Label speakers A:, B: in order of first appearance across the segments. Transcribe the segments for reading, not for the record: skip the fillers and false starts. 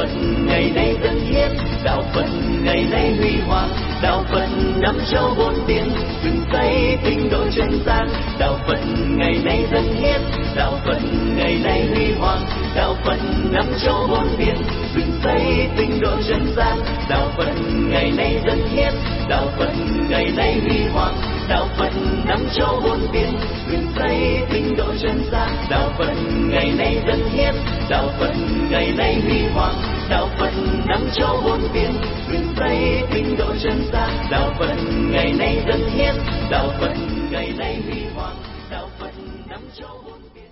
A: Phật ngày nay dân hiến, đạo Phật ngày nay huy hoàng, đạo Phật năm châu bốn biển, rừng cây tinh độ chân gian. Đạo Phật ngày nay dân hiến, đạo Phật ngày nay huy hoàng, đạo Phật năm châu bốn biển, rừng cây tinh độ chân gian. Đạo Phật ngày nay dân hiến, đạo Phật ngày nay huy hoàng, đạo Phật năm châu bốn biển, rừng cây tinh độ chân gian. Đạo Phật ngày nay dân hiến, đạo Phật ngày nay huy hoàng, đạo Phật năm châu bốn biển, rừng cây tinh độ chân gian. Đạo Phật ngày nay dân hiến, đạo Phật ngày nay huy hoàng, đạo Phật năm châu bốn biển.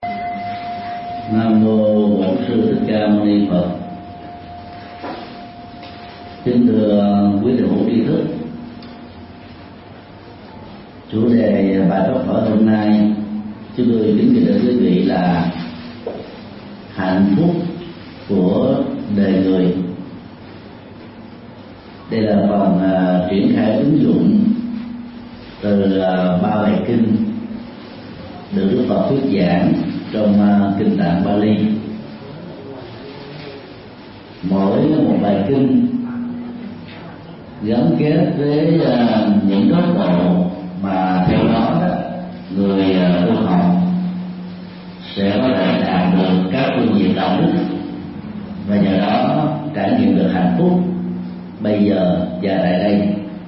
B: Nam mô Bổn Sư Thích Ca Mâu Ni Phật. Kính thưa quý thầy hữu tri thức, chủ đề bài pháp thoại hôm nay chúng tôi kính gửi đến quý vị là hạnh phúc của đời người. Đây là phần triển khai ứng dụng từ ba bài kinh được Đức Phật thuyết giảng trong kinh Tạng Bali. Mỗi một bài kinh gắn kết với những góc độ mà theo đó người tu học sẽ có thể đạt được các phương diện đạo đức và nhờ đó trải nghiệm được hạnh phúc bây giờ và tại đây.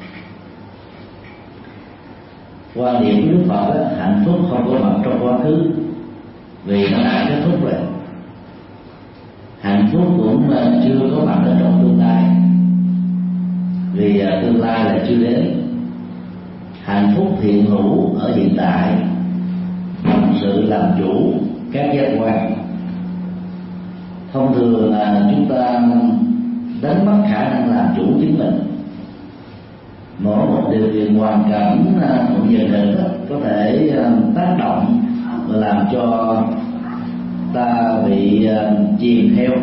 B: Quan điểm của Đức Phật hạnh phúc không có mặt trong quá khứ vì nó đã kết thúc rồi. Hạnh phúc cũng chưa có mặt ở trong tương lai vì tương lai là chưa đến. Hạnh phúc hiện hữu ở hiện tại bằng sự làm chủ các giác quan. Thông thường là chúng ta đánh mất khả năng làm chủ chính mình. Mỗi một điều kiện hoàn cảnh một giờ định có thể tác động và làm cho ta bị chìm theo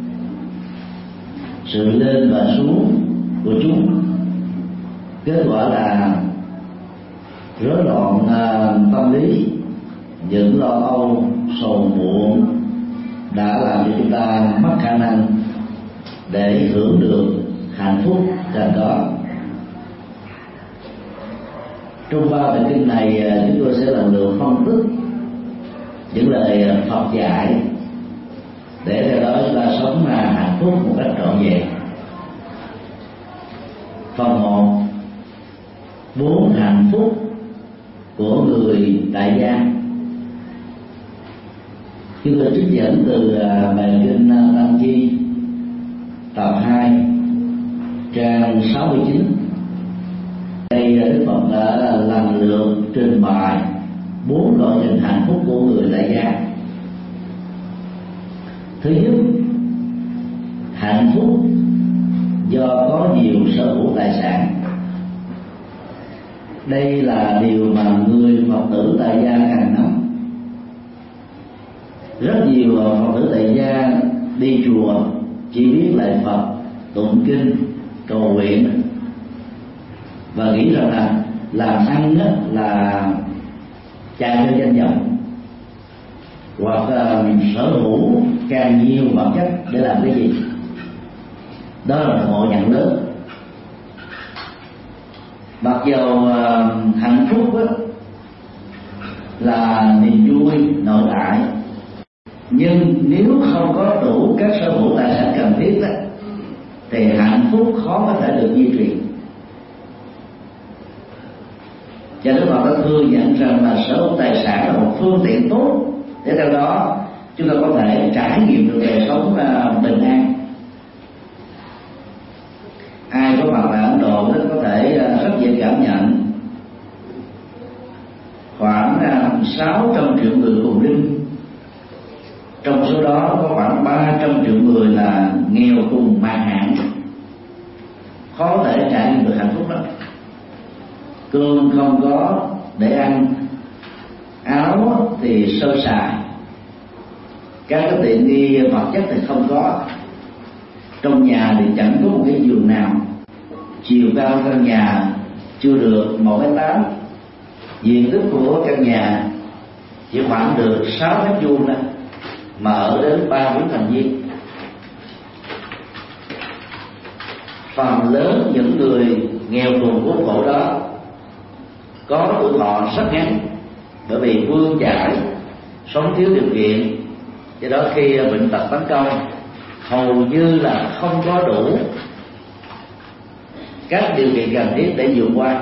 B: sự lên và xuống của chúng. Kết quả là rối loạn tâm lý, những lo âu, sầu muộn đã làm cho chúng ta mất khả năng để hưởng được hạnh phúc cần có. Trong ba bài kinh này chúng tôi sẽ lần lượt phân tích những lời Phật dạy để theo đó chúng ta sống hạnh phúc một cách trọn vẹn. Phần 1: 4 hạnh phúc của người tại gia. Chúng tôi trích dẫn từ bài kinh Tăng Chi tập 2 trang 69. Đây Đức Phật đã lần lượt trình bày 4 loại hình hạnh phúc của người tại gia. Thứ nhất, hạnh phúc do có nhiều sở hữu tài sản. Đây là điều mà người Phật tử tại gia cần nắm. Rất nhiều Phật tử tại gia đi chùa chỉ biết lạy Phật, tụng kinh, cầu nguyện và nghĩ rằng là làm ăn là chạy theo danh vọng hoặc sở hữu càng nhiều vật chất để làm cái gì. Đó là ngộ nhận lớn. Mặc dầu hạnh phúc là niềm vui nội tại, nhưng nếu không có đủ các sở hữu tài sản cần thiết thì hạnh phúc khó có thể được duy trì. Và Đức Phật đã thừa nhận rằng là sở hữu tài sản là một phương tiện tốt để theo đó chúng ta có thể trải nghiệm được đời sống bình an. Ai có mặt tại Ấn Độ có thể rất dễ cảm nhận khoảng 600 triệu người cùng linh. Trong số đó có khoảng 300 triệu người là nghèo cùng màn hạn, khó có thể trải nghiệm được hạnh phúc lắm. Cơm không có để ăn, áo thì sơ sài, các cái tiện nghi vật chất thì không có, trong nhà thì chẳng có một cái giường nào, chiều cao căn nhà chưa được 1m8, diện tích của căn nhà chỉ khoảng được 6 mét vuông thôi, mà ở đến 3-4 thành viên. phần lớn những người nghèo cùng quốc khổ đó có tuổi thọ rất ngắn, bởi vì bươn chải, sống thiếu điều kiện, do đó khi bệnh tật tấn công hầu như là không có đủ các điều kiện cần thiết để vượt qua.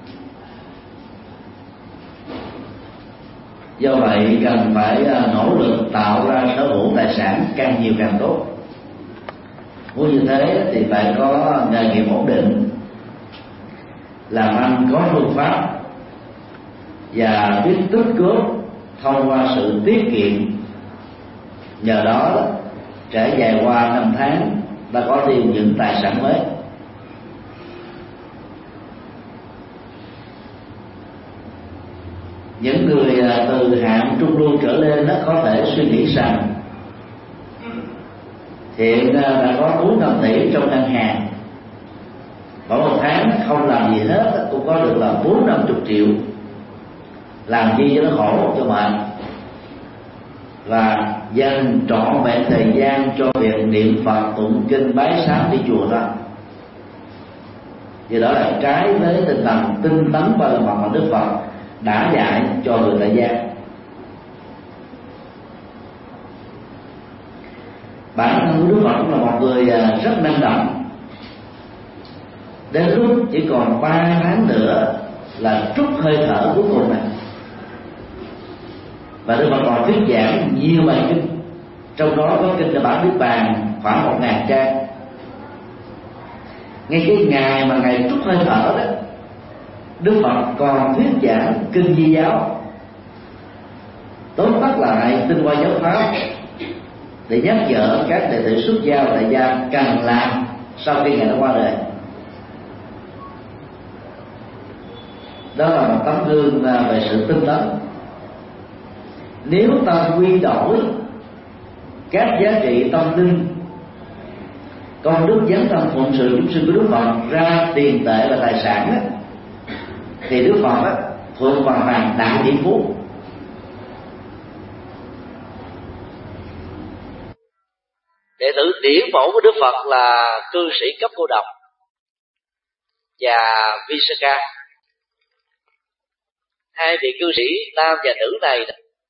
B: Do vậy cần phải nỗ lực tạo ra sở hữu tài sản càng nhiều càng tốt. Muốn như thế thì phải có nghề nghiệp ổn định, làm ăn có phương pháp và biết tích góp thông qua sự tiết kiệm. Nhờ đó trải dài qua năm tháng ta có thêm những tài sản mới. Những người từ hạng trung lưu trở lên đó có thể suy nghĩ rằng hiện đã có 4-5 tỷ trong ngân hàng, mỗi một tháng không làm gì hết cũng có được là 40-50 triệu, làm chi cho nó khổ cho mệt, và dành trọn vẹn thời gian cho việc niệm Phật, tụng kinh, bái sám, đi chùa thôi. Vì đó là trái với tinh thần tinh tấn và lòng mà Đức Phật đã dạy cho người tại gia. Bản thân Đức Phật cũng là một người rất năng động. Đến lúc chỉ còn 3 tháng nữa là trút hơi thở cuối cùng này, và Đức Phật còn thuyết giảng nhiều bài kinh, trong đó có kinh là bản Niết Bàn khoảng 1000 trang. Ngay cái ngày mà ngày trút hơi thở đó, Đức Phật còn thuyết giảng kinh Di Giáo, tóm tắt lại tinh hoa giáo pháp, để nhắc nhở các đệ tử xuất gia và tại gia cần làm sau khi ngài đã qua đời. Đó là một tấm gương về sự tinh tấn. Nếu ta quy đổi các giá trị tâm linh, công đức dấn thân phụng sự chúng sinh của Đức Phật ra tiền tệ và tài sản đó, thì Đức Phật thuộc vào hàng đại tỷ phú.
C: Đệ tử điển mẫu của Đức Phật là cư sĩ cấp cô độc và Visakha. Hai vị cư sĩ nam và nữ này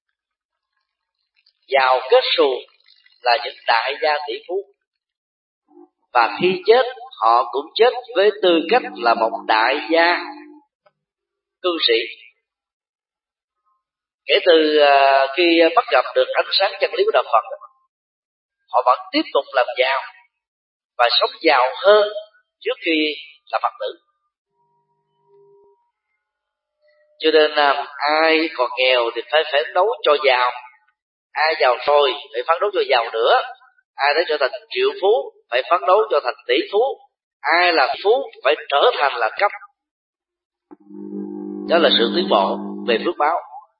C: giàu kết xù, là những đại gia tỷ phú, và khi chết họ cũng chết với tư cách là một đại gia cư sĩ. Kể từ khi bắt gặp được ánh sáng chân lý của Đạo Phật, họ vẫn tiếp tục làm giàu và sống giàu hơn trước khi là Phật tử. Cho nên ai còn nghèo thì phải phấn đấu cho giàu, ai giàu rồi phải phấn đấu cho giàu nữa, ai đã trở thành triệu phú phải phấn đấu cho thành tỷ phú, ai là phú phải trở thành là cấp. Đó là sự tiến bộ về phước báo.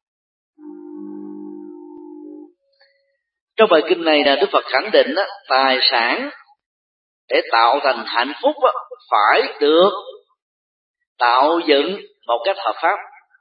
C: Trong bài kinh này là Đức Phật khẳng định tài sản để tạo thành hạnh phúc phải được tạo dựng một cách hợp pháp.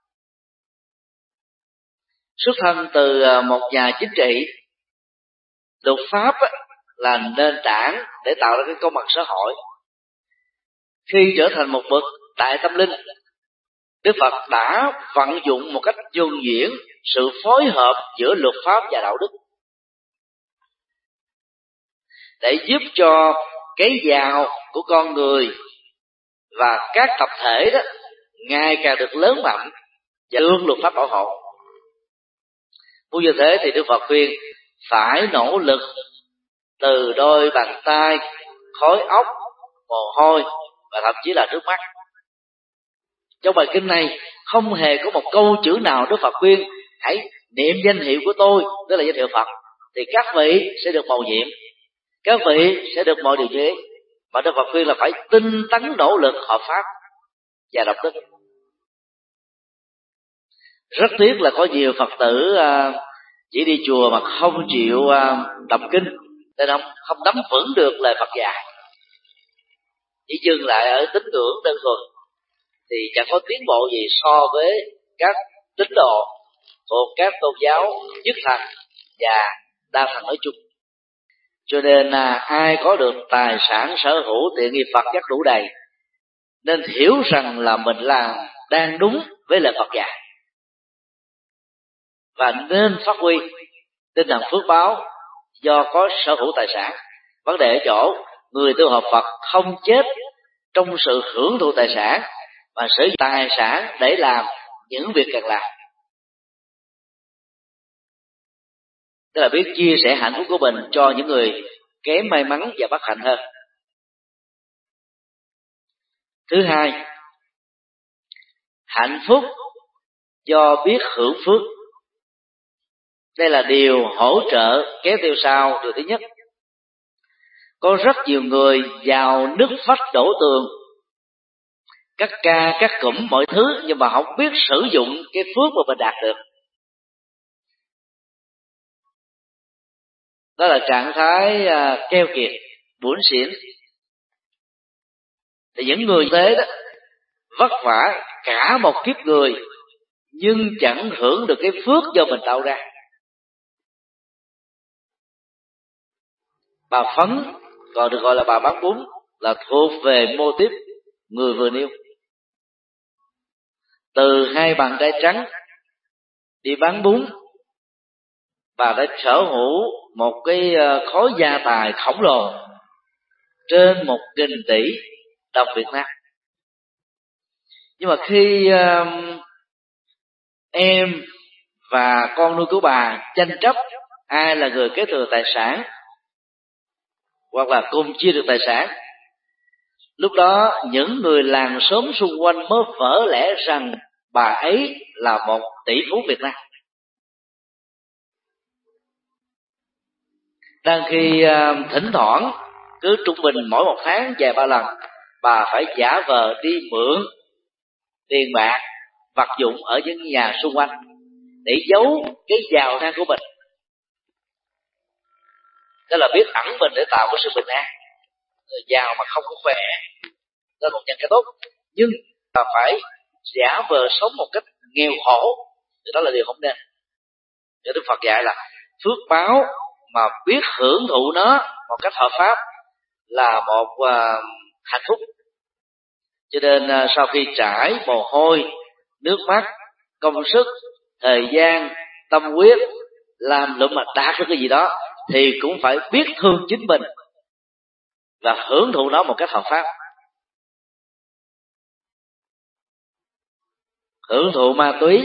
C: Xuất thân từ một nhà chính trị, luật pháp là nền tảng để tạo ra cái công bằng xã hội. Khi trở thành một bậc đại tâm linh, Đức Phật đã vận dụng một cách nhuần nhuyễn sự phối hợp giữa luật pháp và đạo đức để giúp cho cái giàu của con người và các tập thể đó ngày càng được lớn mạnh và được luật pháp bảo hộ. Muốn như thế thì Đức Phật khuyên phải nỗ lực từ đôi bàn tay, khối óc, mồ hôi và thậm chí là nước mắt. Trong bài kinh này không hề có một câu chữ nào Đức Phật khuyên hãy niệm danh hiệu của tôi, tức là danh hiệu Phật, thì các vị sẽ được bầu nhiệm, các vị sẽ được mọi điều chế. Mà Đức Phật khuyên là phải tinh tấn nỗ lực hợp pháp và đạo đức. Rất tiếc là có nhiều Phật tử chỉ đi chùa mà không chịu đọc kinh, nên không nắm vững được lời Phật dạy, chỉ dừng lại ở tín ngưỡng đơn thuần, thì chẳng có tiến bộ gì so với các tín đồ thuộc các tôn giáo nhất thần và đa thần nói chung. Cho nên ai có được tài sản sở hữu tiện nghi vật chất đủ đầy nên hiểu rằng là mình làm đang đúng với lời Phật dạy, và nên phát huy tinh thần phước báo do có sở hữu tài sản. Vấn đề ở chỗ người tu học Phật không chết trong sự hưởng thụ tài sản, mà sử dụng tài sản để làm những việc cần làm, tức là biết chia sẻ hạnh phúc của mình cho những người kém may mắn và bất hạnh hơn. Thứ hai, hạnh phúc do biết hưởng phước. Đây là điều hỗ trợ kéo theo sau điều thứ nhất. Có rất nhiều người vào nước vách đổ tường, cắt ca cắt cụm mọi thứ, nhưng mà không biết sử dụng cái phước mà mình đạt được. Đó là trạng thái keo kiệt, bủn xỉn. Thì những người thế đó vất vả cả một kiếp người nhưng chẳng hưởng được cái phước do mình tạo ra. Bà Phấn, còn được gọi là bà bán bún, là thuộc về mô típ người vừa nêu. Từ 2 bàn tay trắng đi bán bún, bà đã sở hữu một cái khối gia tài khổng lồ trên 1.000 tỷ đồng Việt Nam. Nhưng mà khi em và con nuôi của bà tranh chấp ai là người kế thừa tài sản hoặc là cùng chia được tài sản, lúc đó những người làng xóm xung quanh mới vỡ lẽ rằng bà ấy là một tỷ phú Việt Nam. Đang khi thỉnh thoảng cứ trung bình mỗi một tháng vài 3 lần, bà phải giả vờ đi mượn tiền bạc vật dụng ở những nhà xung quanh để giấu cái giàu sang của mình. Đó là biết ẩn mình để tạo cái sự bình an. Người giàu mà không có khỏe đó là một nhân cái tốt, nhưng mà phải giả vờ sống một cách nghèo khổ thì đó là điều không nên. Cho Đức Phật dạy là phước báo mà biết hưởng thụ nó một cách hợp pháp là một hạnh phúc. Cho nên sau khi trải mồ hôi, nước mắt, công sức, thời gian, tâm huyết làm lụng mà đạt được cái gì đó thì cũng phải biết thương chính mình và hưởng thụ nó một cách hợp pháp. Hưởng thụ ma túy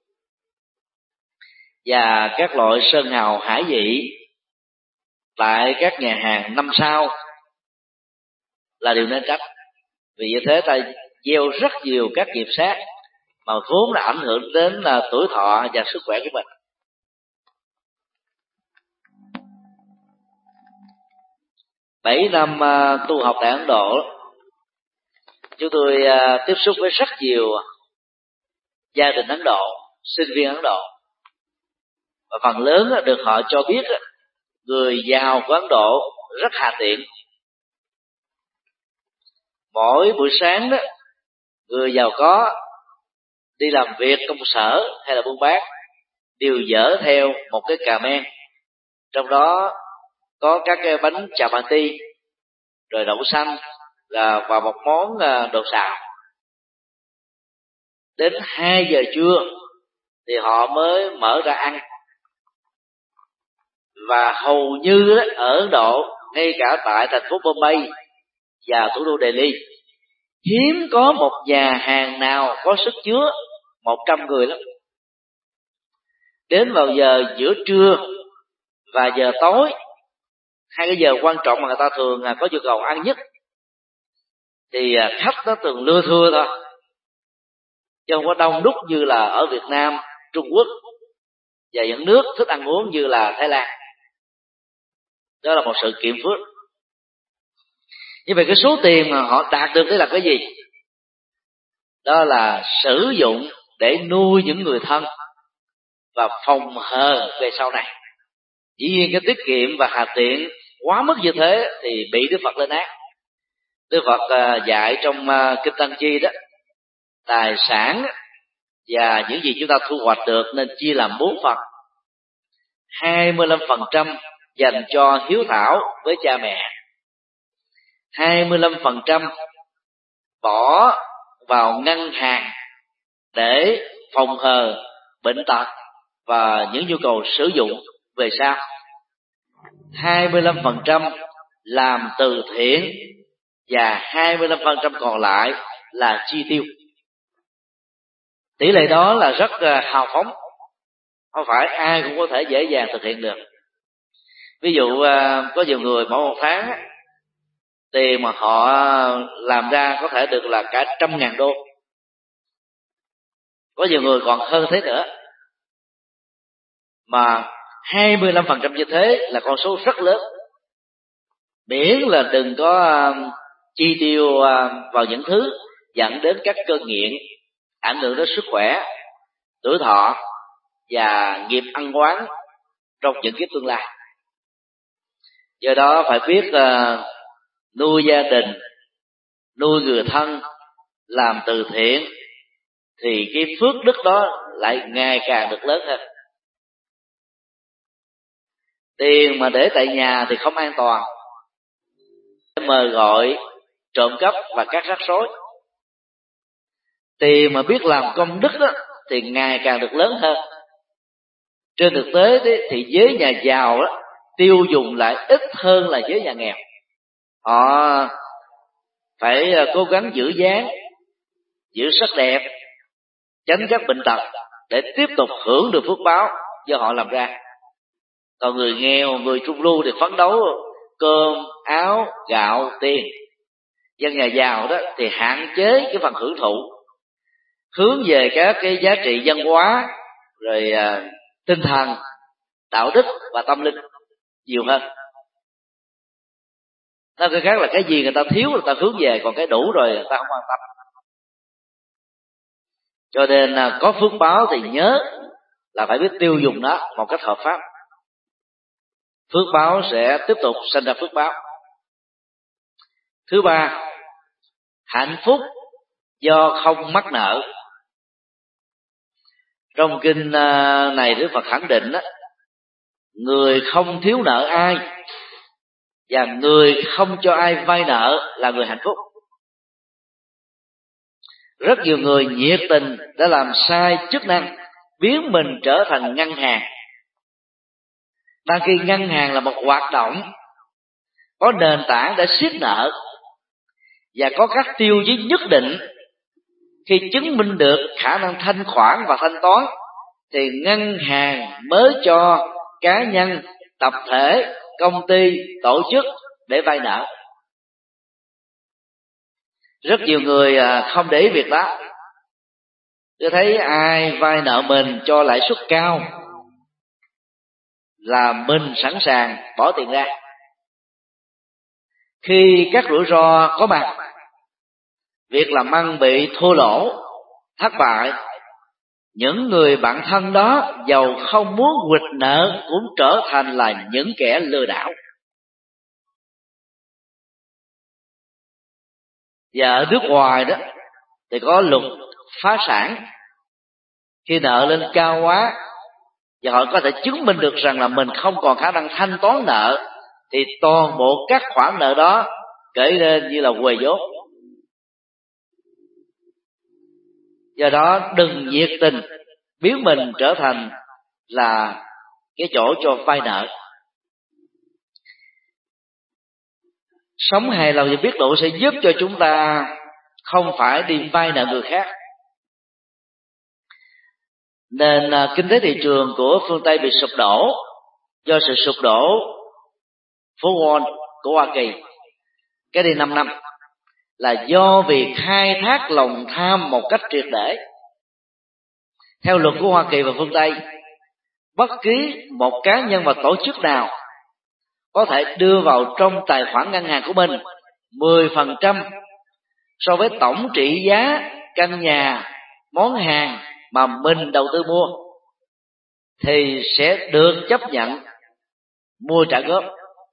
C: và các loại sơn hào hải vị tại các nhà hàng 5 sao là điều nên tránh. Vì như thế ta gieo rất nhiều các nghiệp sát mà vốn là ảnh hưởng đến tuổi thọ và sức khỏe của mình. Bảy năm tu học tại Ấn Độ, chúng tôi tiếp xúc với rất nhiều gia đình Ấn Độ, sinh viên Ấn Độ, và phần lớn được họ cho biết người giàu của Ấn Độ rất hà tiện. Mỗi buổi sáng đó, người giàu có đi làm việc công sở hay là buôn bán đều dỡ theo một cái cà men, trong đó có các cái bánh chapati, rồi đậu xanh và một món đồ xào. Đến 2 giờ trưa thì họ mới mở ra ăn. Và hầu như ở Ấn Độ, ngay cả tại thành phố Bombay và thủ đô Delhi, hiếm có một nhà hàng nào có sức chứa 100 người lắm. Đến vào giờ giữa trưa và giờ tối, 2 cái giờ quan trọng mà người ta thường có nhu cầu ăn nhất, thì khách nó thường lưa thưa thôi, chứ không có đông đúc như là ở Việt Nam, Trung Quốc và những nước thích ăn uống như là Thái Lan. Đó là một sự kiệm phước. Như vậy cái số tiền mà họ đạt được đấy là cái gì? Đó là sử dụng để nuôi những người thân và phòng hờ về sau này. Dĩ nhiên cái tiết kiệm và hà tiện quá mức như thế thì bị Đức Phật lên án. Đức Phật dạy trong Kinh Tăng Chi đó, tài sản và những gì chúng ta thu hoạch được nên chia làm 4 phần. 25% dành cho hiếu thảo với cha mẹ, 25% bỏ vào ngân hàng để phòng hờ bệnh tật và những nhu cầu sử dụng về sau, 25% làm từ thiện và 25% còn lại là chi tiêu. Tỷ lệ đó là rất hào phóng, không phải ai cũng có thể dễ dàng thực hiện được. Ví dụ có nhiều người mỗi một tháng tiền mà họ làm ra có thể được là cả 100.000 đô, có nhiều người còn hơn thế nữa, mà 25% như thế là con số rất lớn. Miễn là đừng có chi tiêu vào những thứ dẫn đến các cơn nghiện, ảnh hưởng đến sức khỏe, tuổi thọ và nghiệp ăn oán trong những kiếp tương lai. Do đó phải biết nuôi gia đình, nuôi người thân, làm từ thiện, thì cái phước đức đó lại ngày càng được lớn hơn. Tiền mà để tại nhà thì không an toàn, mời gọi trộm cắp và các rắc rối. Tiền mà biết làm công đức đó thì ngày càng được lớn hơn. Trên thực tế thì giới nhà giàu đó tiêu dùng lại ít hơn là giới nhà nghèo. Họ phải cố gắng giữ dáng, giữ sắc đẹp, tránh các bệnh tật để tiếp tục hưởng được phước báo do họ làm ra. Còn người nghèo, người trung lưu thì phấn đấu cơm, áo, gạo, tiền. Dân nhà giàu đó thì hạn chế cái phần hưởng thụ, hướng về các cái giá trị văn hóa, rồi tinh thần, đạo đức và tâm linh nhiều hơn. Nói cái khác là cái gì người ta thiếu người ta hướng về, còn cái đủ rồi người ta không quan tâm. Cho nên có phước báo thì nhớ là phải biết tiêu dùng nó một cách hợp pháp. Phước báo sẽ tiếp tục sinh ra phước báo. Thứ ba, hạnh phúc do không mắc nợ. Trong kinh này Đức Phật khẳng định đó, người không thiếu nợ ai và người không cho ai vay nợ là người hạnh phúc. Rất nhiều người nhiệt tình đã làm sai chức năng, biến mình trở thành ngân hàng. Đang khi ngân hàng là một hoạt động có nền tảng để siết nợ và có các tiêu chí nhất định, khi chứng minh được khả năng thanh khoản và thanh toán thì ngân hàng mới cho cá nhân, tập thể, công ty, tổ chức để vay nợ. Rất nhiều người không để ý việc đó. Tôi thấy ai vay nợ mình cho lãi suất cao là mình sẵn sàng bỏ tiền ra. Khi các rủi ro có mặt, việc làm ăn bị thua lỗ, thất bại, những người bạn thân đó dầu không muốn quỵt nợ cũng trở thành là những kẻ lừa đảo. Và ở nước ngoài đó thì có luật phá sản. Khi nợ lên cao quá và họ có thể chứng minh được rằng là mình không còn khả năng thanh toán nợ, thì toàn bộ các khoản nợ đó kể lên như là huề vốn. Do đó đừng nhiệt tình biến mình trở thành là cái chỗ cho vay nợ. Sống hài lòng và biết độ sẽ giúp cho chúng ta không phải đi vay nợ người khác. Nền kinh tế thị trường của phương Tây bị sụp đổ do sự sụp đổ phố Wall của Hoa Kỳ cái đây 5 năm là do việc khai thác lòng tham một cách triệt để. Theo luật của Hoa Kỳ và phương Tây, bất kỳ một cá nhân và tổ chức nào có thể đưa vào trong tài khoản ngân hàng của mình 10% so với tổng trị giá căn nhà, món hàng mà mình đầu tư mua, thì sẽ được chấp nhận mua trả góp.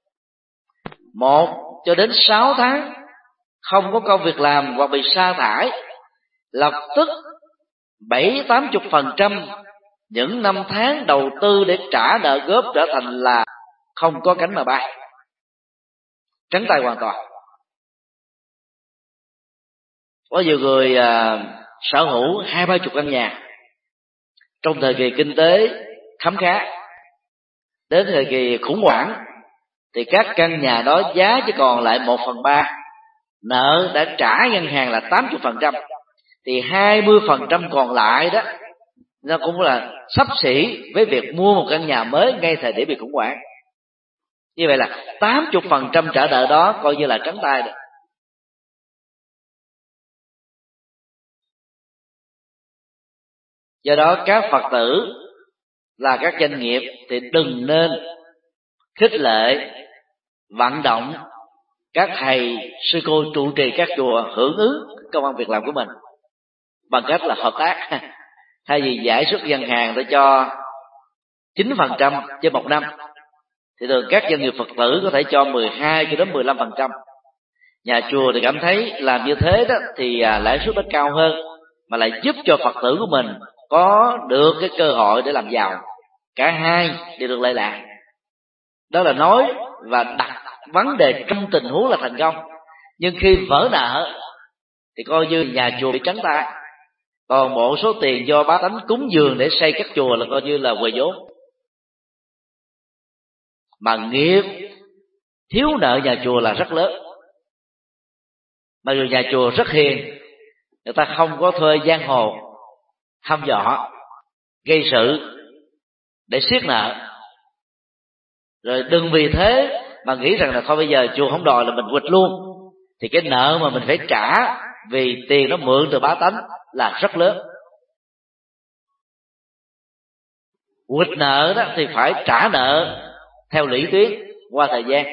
C: 1 cho đến 6 tháng không có công việc làm hoặc bị sa thải, lập tức 70-80% những năm tháng đầu tư để trả nợ góp trở thành là không có cánh mà bay, trắng tay hoàn toàn. Có nhiều người sở hữu 20-30 căn nhà trong thời kỳ kinh tế khấm khá, đến thời kỳ khủng hoảng thì các căn nhà đó giá chỉ còn lại 1/3, nợ đã trả ngân hàng là 80%, thì 20% còn lại đó nó cũng là xấp xỉ với việc mua một căn nhà mới ngay thời điểm bị khủng hoảng. Như vậy là 80% trả nợ đó coi như là trắng tay được. Do đó các Phật tử là các doanh nghiệp thì đừng nên khích lệ, vận động các thầy sư cô trụ trì các chùa hưởng ứng công ăn việc làm của mình bằng cách là hợp tác. Thay vì giải suất ngân hàng để cho 9% trên một năm, thì thường các doanh nghiệp Phật tử có thể cho 12 cho đến 15%. Nhà chùa thì cảm thấy làm như thế đó thì lãi suất nó cao hơn, mà lại giúp cho Phật tử của mình có được cái cơ hội để làm giàu. Cả hai đều được lợi lạc. Đó là nói và đặt vấn đề trong tình huống là thành công. Nhưng khi vỡ nợ thì coi như nhà chùa bị trắng tay, còn bộ số tiền do bá tánh cúng dường để xây các chùa là coi như là huề vốn. Mà nghiệp thiếu nợ nhà chùa là rất lớn. Mặc dù nhà chùa rất hiền, người ta không có thuê giang hồ hăm dọa gây sự để siết nợ, rồi đừng vì thế mà nghĩ rằng là thôi bây giờ chùa không đòi là mình quỵt luôn, thì cái nợ mà mình phải trả vì tiền nó mượn từ bá tánh là rất lớn. Quỵt nợ đó thì phải trả nợ theo lý thuyết qua thời gian.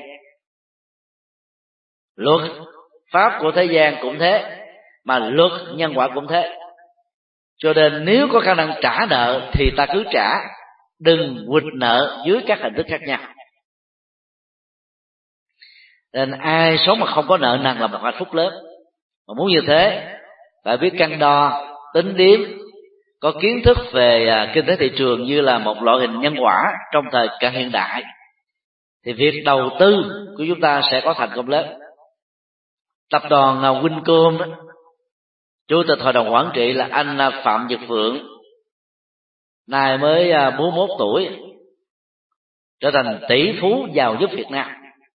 C: Luật pháp của thế gian cũng thế, mà luật nhân quả cũng thế. Cho nên nếu có khả năng trả nợ thì ta cứ trả, đừng quỵt nợ dưới các hình thức khác nhau. Nên ai sống mà không có nợ nần là một hạnh phúc lớn. Mà muốn như thế phải biết cân đo tính điếm, có kiến thức về kinh tế thị trường như là một loại hình nhân quả trong thời cận hiện đại, thì việc đầu tư của chúng ta sẽ có thành công lớn. Tập đoàn Wincom đó, chủ tịch hội đồng quản trị là anh Phạm Nhật Vượng, nay mới 41 tuổi, trở thành tỷ phú giàu nhất Việt Nam.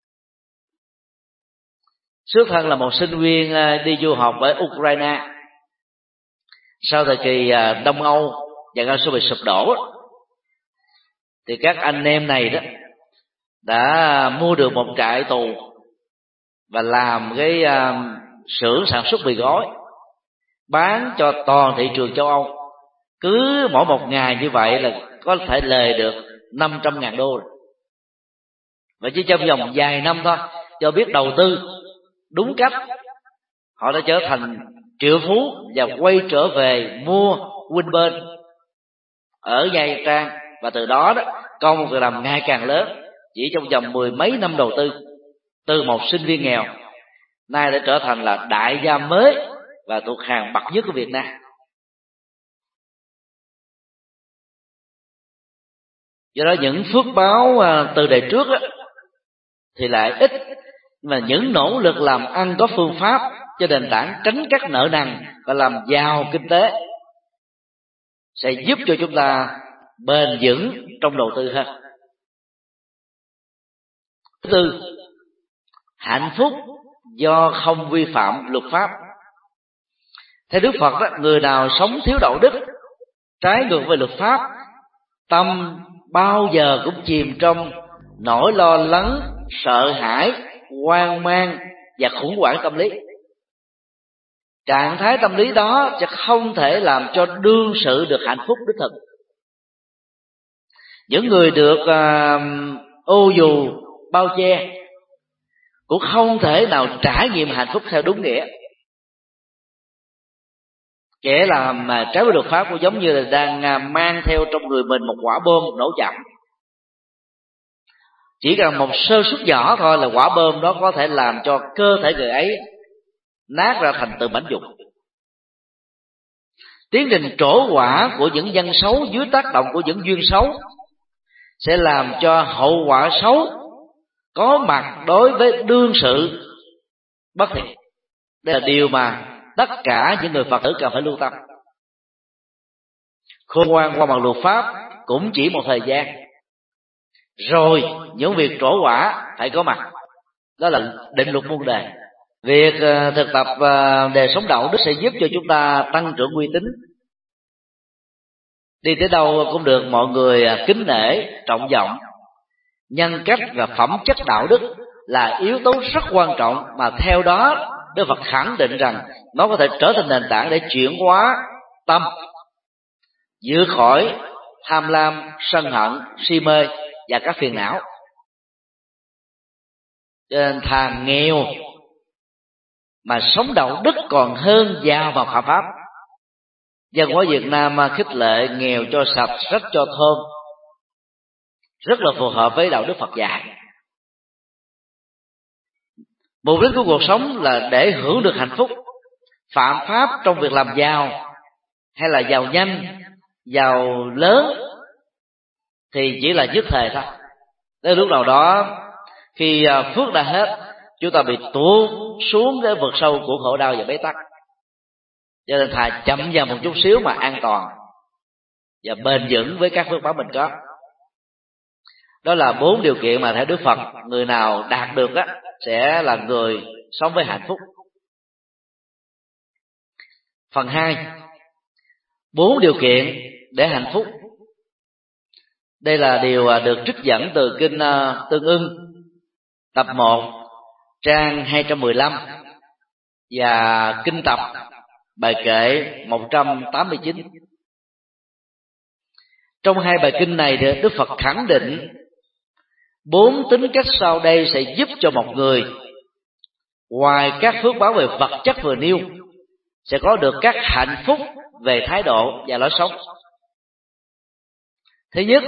C: Xuất thân là một sinh viên đi du học ở Ukraine. Sau thời kỳ Đông Âu và Nga Xô bị sụp đổ, thì các anh em này đó đã mua được một trại tù và làm cái xưởng sản xuất mì gói, bán cho toàn thị trường châu Âu. Cứ mỗi một ngày như vậy là có thể lời được 500.000 đô. Và chỉ trong vòng vài năm thôi, do biết đầu tư đúng cách, họ đã trở thành triệu phú và quay trở về mua Winburn ở Nha Trang, và từ đó đó công một việc làm ngày càng lớn. Chỉ trong vòng 10 mấy năm đầu tư, từ một sinh viên nghèo nay đã trở thành là đại gia mới và thuộc hàng bậc nhất của Việt Nam. Do đó những phước báo từ đời trước đó, thì lại ít, mà những nỗ lực làm ăn có phương pháp cho nền tảng tránh các nợ nần và làm giàu kinh tế sẽ giúp cho chúng ta bền vững trong đầu tư hơn. Thứ tư, hạnh phúc do không vi phạm luật pháp. Theo Đức Phật đó, người nào sống thiếu đạo đức, trái ngược với luật pháp, tâm bao giờ cũng chìm trong nỗi lo lắng, sợ hãi, hoang mang và khủng hoảng tâm lý. Trạng thái tâm lý đó sẽ không thể làm cho đương sự được hạnh phúc đích thực. Những người được ô dù bao che cũng không thể nào trải nghiệm hạnh phúc theo đúng nghĩa. Kẻ làm trái với luật pháp cũng giống như là đang mang theo trong người mình một quả bom nổ chậm. Chỉ cần một sơ suất nhỏ thôi là quả bom đó có thể làm cho cơ thể người ấy nát ra thành từng mảnh vụn. Tiến trình trổ quả của những nhân xấu dưới tác động của những duyên xấu sẽ làm cho hậu quả xấu có mặt đối với đương sự bất thiện. Đây là điều mà tất cả những người Phật tử cần phải lưu tâm. Khôn ngoan qua mặt luật pháp cũng chỉ một thời gian, rồi những việc trổ quả phải có mặt. Đó là định luật muôn đề. Việc thực tập đời sống đạo đức sẽ giúp cho chúng ta tăng trưởng uy tín. Đi tới đâu cũng được mọi người kính nể, trọng vọng. Nhân cách và phẩm chất đạo đức là yếu tố rất quan trọng mà theo đó Đức Phật khẳng định rằng nó có thể trở thành nền tảng để chuyển hóa tâm, vượt khỏi tham lam, sân hận, si mê và các phiền não. Cho nên thà nghèo mà sống đạo đức còn hơn giàu vào phạm pháp. Văn hóa Việt Nam khích lệ nghèo cho sạch, rách cho thơm, rất là phù hợp với đạo đức Phật dạy. Mục đích của cuộc sống là để hưởng được hạnh phúc. Phạm pháp trong việc làm giàu hay là giàu nhanh, giàu lớn thì chỉ là nhất thời thôi. Đến lúc nào đó khi phước đã hết, chúng ta bị tuột xuống cái vực sâu của khổ đau và bế tắc. Cho nên thà chậm vào một chút xíu mà an toàn và bền vững với các phước báo mình có. Đó là 4 điều kiện mà theo Đức Phật, người nào đạt được sẽ là người sống với hạnh phúc. Phần 2, 4 điều kiện để hạnh phúc. Đây là điều được trích dẫn từ Kinh Tương Ưng, tập 1, trang 215 và Kinh Tập, bài kệ 189. Trong hai bài kinh này thì Đức Phật khẳng định 4 tính cách sau đây sẽ giúp cho một người, ngoài các phước báo về vật chất vừa nêu, sẽ có được các hạnh phúc về thái độ và lối sống. Thứ nhất,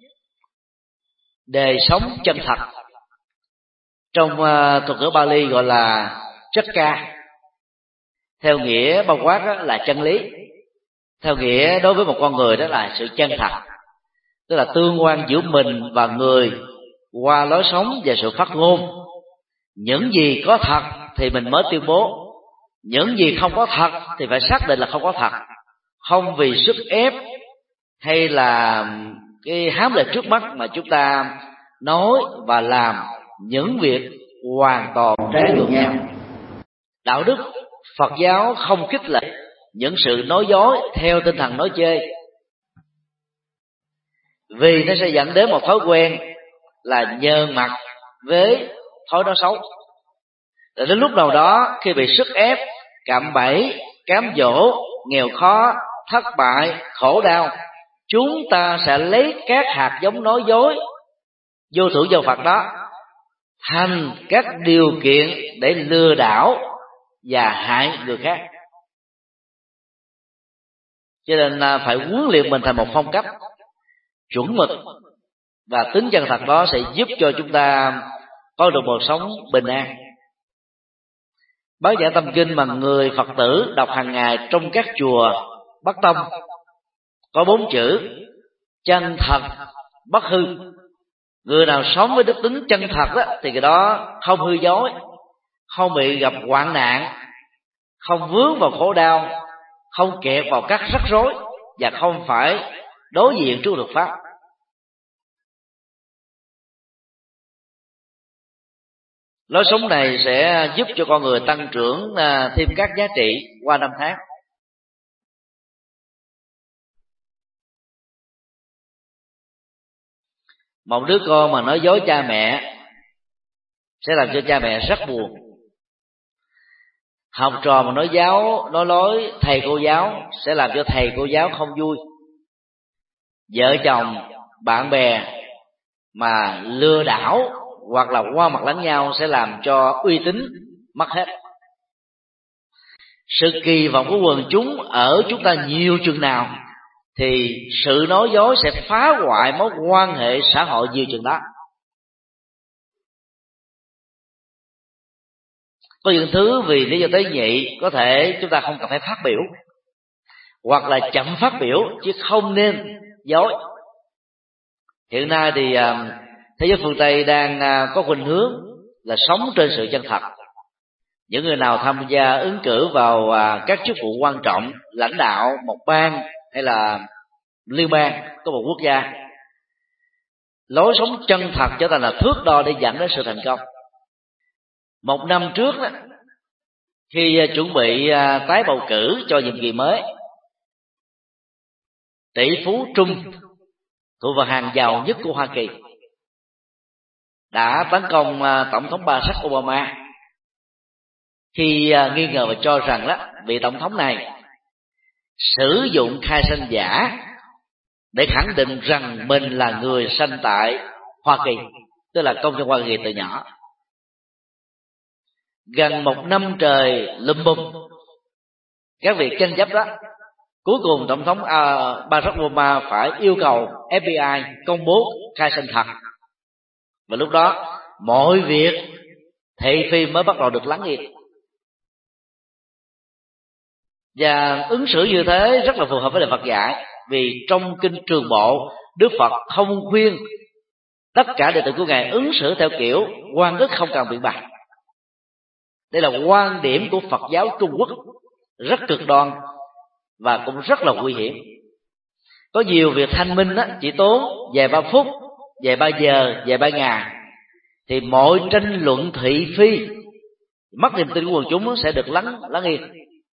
C: đời sống chân thật. Trong thuật ngữ Bali gọi là Chakka, theo nghĩa bao quát là chân lý. Theo nghĩa đối với một con người đó là sự chân thật, tức là tương quan giữa mình và người qua lối sống và sự phát ngôn. Những gì có thật thì mình mới tuyên bố, những gì không có thật thì phải xác định là không có thật, không vì sức ép hay là cái hám lợi trước mắt mà chúng ta nói và làm những việc hoàn toàn trái ngược nhau. Đạo đức Phật giáo không khích lệ những sự nói dối theo tinh thần nói chê, vì nó sẽ dẫn đến một thói quen là nhờn mặt với thói nói xấu. Rồi đến lúc nào đó khi bị sức ép, cạm bẫy, cám dỗ, nghèo khó, thất bại, khổ đau, chúng ta sẽ lấy các hạt giống nói dối vô thưởng vô Phật đó thành các điều kiện để lừa đảo và hại người khác. Cho nên phải huấn luyện mình thành một phong cách chuẩn mực, và tính chân thật đó sẽ giúp cho chúng ta có được một sống bình an. Bát Nhã Tâm Kinh mà người Phật tử đọc hàng ngày trong các chùa Bắc Tông có 4 chữ chân thật bất hư. Người nào sống với đức tính chân thật đó, thì cái đó không hư dối, không bị gặp hoạn nạn, không vướng vào khổ đau, không kẹt vào các rắc rối, và không phải đối diện trước luật pháp. Lối sống này sẽ giúp cho con người tăng trưởng thêm các giá trị qua năm tháng. Một đứa con mà nói dối cha mẹ sẽ làm cho cha mẹ rất buồn. Học trò mà nói lối thầy cô giáo sẽ làm cho thầy cô giáo không vui. Vợ chồng, bạn bè mà lừa đảo hoặc là qua mặt lẫn nhau sẽ làm cho uy tín mất hết. Sự kỳ vọng của quần chúng ở chúng ta nhiều chừng nào thì sự nói dối sẽ phá hoại mối quan hệ xã hội nhiều chừng đó. Có những thứ vì lý do tế nhị có thể chúng ta không cần phải phát biểu, hoặc là chậm phát biểu chứ không nên dối. Hiện nay thì Thế giới phương Tây đang có khuynh hướng là sống trên sự chân thật. Những người nào tham gia ứng cử vào các chức vụ quan trọng, lãnh đạo một bang hay là liên bang có một quốc gia, lối sống chân thật trở thành là thước đo để dẫn đến sự thành công. Một năm trước đó, khi chuẩn bị tái bầu cử cho nhiệm kỳ mới, tỷ phú Trung thuộc vào hàng giàu nhất của Hoa Kỳ đã tấn công tổng thống Barack Obama khi nghi ngờ và cho rằng đó vị tổng thống này sử dụng khai sinh giả để khẳng định rằng mình là người sanh tại Hoa Kỳ, tức là công dân Hoa Kỳ từ nhỏ. Gần một năm trời lùm bùm các việc tranh chấp đó, cuối cùng tổng thống Barack Obama phải yêu cầu FBI công bố khai sinh thật, và lúc đó mọi việc thị phi mới bắt đầu được lắng yên. Và ứng xử như thế rất là phù hợp với lời Phật dạy, vì trong kinh Trường Bộ, Đức Phật không khuyên tất cả đệ tử của Ngài ứng xử theo kiểu oan ức không cần biện bạch. Đây là quan điểm của Phật giáo Trung Quốc, rất cực đoan và cũng rất là nguy hiểm. Có nhiều việc thanh minh đó, chỉ tốn vài ba phút, vài ba giờ, vài ba ngày, thì mọi tranh luận thị phi, mất niềm tin của quần chúng sẽ được lắng yên.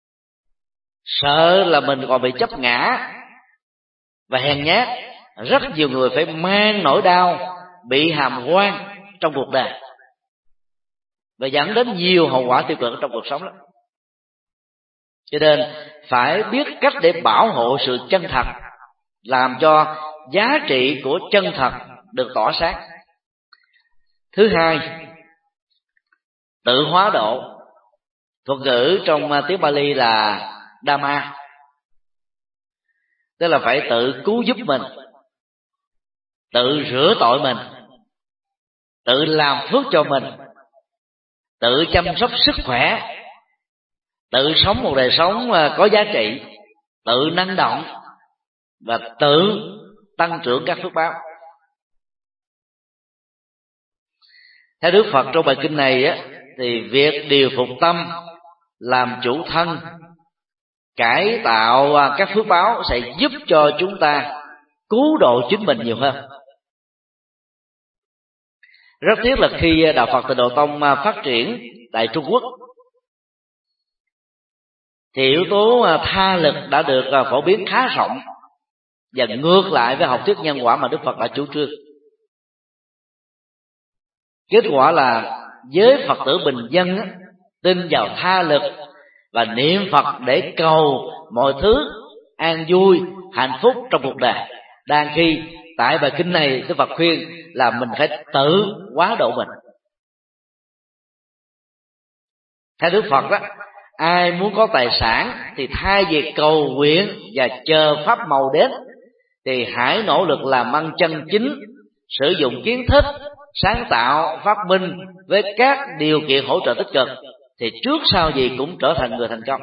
C: Sợ là mình còn bị chấp ngã và hèn nhát, rất nhiều người phải mang nỗi đau bị hàm oan trong cuộc đời, và dẫn đến nhiều hậu quả tiêu cực trong cuộc sống lắm. Cho nên phải biết cách để bảo hộ sự chân thật, làm cho giá trị của chân thật được tỏa sáng. Thứ hai, tự hóa độ. Thuật ngữ trong tiếng Pali là Dhamma, tức là phải tự cứu giúp mình, tự rửa tội mình, tự làm phước cho mình, tự chăm sóc sức khỏe, tự sống một đời sống có giá trị, tự năng động và tự tăng trưởng các phước báo. Theo Đức Phật trong bài kinh này á, thì việc điều phục tâm, làm chủ thân, cải tạo các phước báo sẽ giúp cho chúng ta cứu độ chính mình nhiều hơn. Rất tiếc là khi đạo Phật Tịnh Độ Tông phát triển tại Trung Quốc, thì yếu tố tha lực đã được phổ biến khá rộng, và ngược lại với học thuyết nhân quả mà Đức Phật đã chủ trương. Kết quả là giới Phật tử bình dân tin vào tha lực và niệm Phật để cầu mọi thứ an vui, hạnh phúc trong cuộc đời, đang khi tại bài kinh này Đức Phật khuyên là mình phải tự hóa độ mình. Theo Đức Phật đó, ai muốn có tài sản thì thay vì cầu nguyện và chờ pháp màu đến, thì hãy nỗ lực làm ăn chân chính, sử dụng kiến thức, sáng tạo, phát minh với các điều kiện hỗ trợ tích cực, thì trước sau gì cũng trở thành người thành công.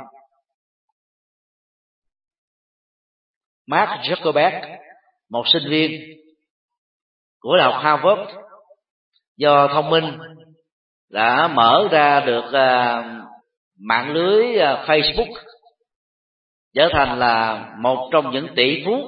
C: Mark Zuckerberg, một sinh viên của Đại học Harvard, do thông minh đã mở ra được mạng lưới Facebook, trở thành là một trong những tỷ phú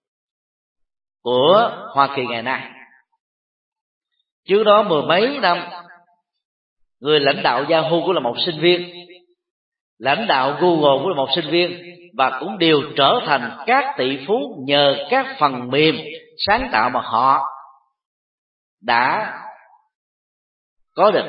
C: của Hoa Kỳ ngày nay. Trước đó mười mấy năm, người lãnh đạo Yahoo cũng là một sinh viên, lãnh đạo Google cũng là một sinh viên, và cũng đều trở thành các tỷ phú nhờ các phần mềm sáng tạo mà họ đã có được.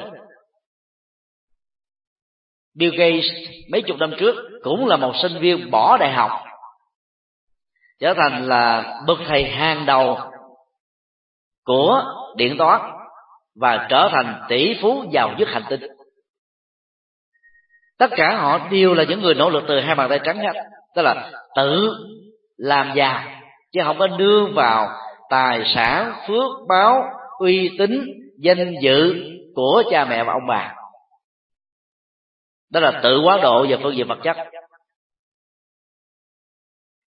C: Bill Gates mấy chục năm trước cũng là một sinh viên bỏ đại học, trở thành là bậc thầy hàng đầu của điện toán và trở thành tỷ phú giàu nhất hành tinh. Tất cả họ đều là những người nỗ lực từ hai bàn tay trắng hết, tức là tự làm giàu, chứ không có nương vào tài sản, phước báo, uy tín, danh dự của cha mẹ và ông bà. Đó là tự quá độ về phương diện vật chất.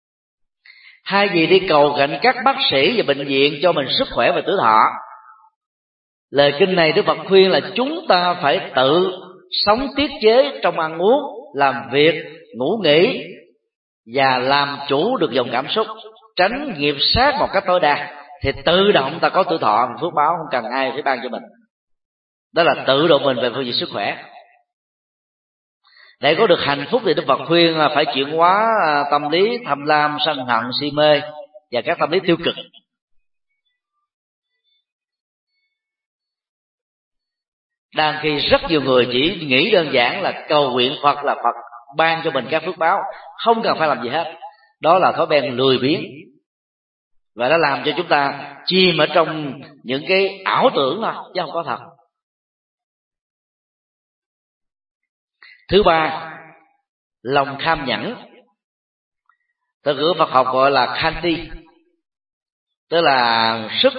C: Hai gì đi cầu cạnh các bác sĩ và bệnh viện cho mình sức khỏe và tuổi thọ, Lời kinh này Đức Phật khuyên là chúng ta phải tự sống tiết chế trong ăn uống, làm việc, ngủ nghỉ và làm chủ được dòng cảm xúc, tránh nghiệp sát một cách tối đa, thì tự động ta có tuổi thọ và phước báo, không cần ai phải ban cho mình. Đó là tự độ mình về phương diện sức khỏe. Để có được hạnh phúc thì Đức Phật khuyên là phải chuyển hóa tâm lý tham lam, sân hận, si mê và các tâm lý tiêu cực. Đang khi rất nhiều người chỉ nghĩ đơn giản là cầu nguyện Phật là Phật ban cho mình các phước báo, không cần phải làm gì hết. Đó là thói quen lười biếng, và nó làm cho chúng ta chìm ở trong những cái ảo tưởng thôi, chứ không có thật. Thứ ba, lòng kham nhẫn. Từ ngữ Phật học gọi là khanti, tức là sức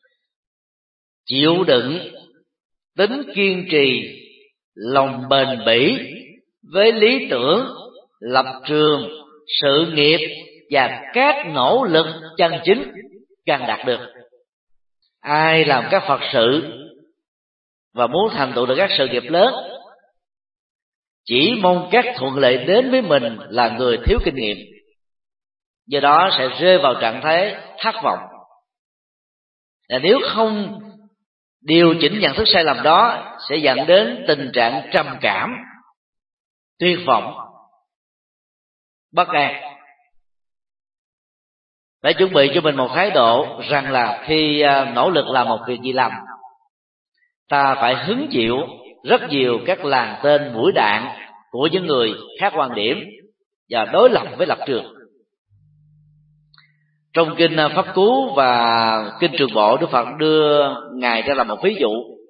C: chịu đựng, tính kiên trì, lòng bền bỉ với lý tưởng, lập trường, sự nghiệp và các nỗ lực chân chính cần đạt được. Ai làm các Phật sự và muốn thành tựu được các sự nghiệp lớn chỉ mong các thuận lợi đến với mình là người thiếu kinh nghiệm, do đó sẽ rơi vào trạng thái thất vọng. Và nếu không điều chỉnh nhận thức sai lầm đó sẽ dẫn đến tình trạng trầm cảm, tuyệt vọng, bất an. Phải chuẩn bị cho mình một thái độ rằng là khi nỗ lực làm một việc gì lầm, ta phải hứng chịu rất nhiều các làn tên mũi đạn của những người khác quan điểm và đối lập với lập trường. Trong kinh Pháp Cú và kinh Trường Bộ, Đức Phật đưa Ngài ra làm một ví dụ.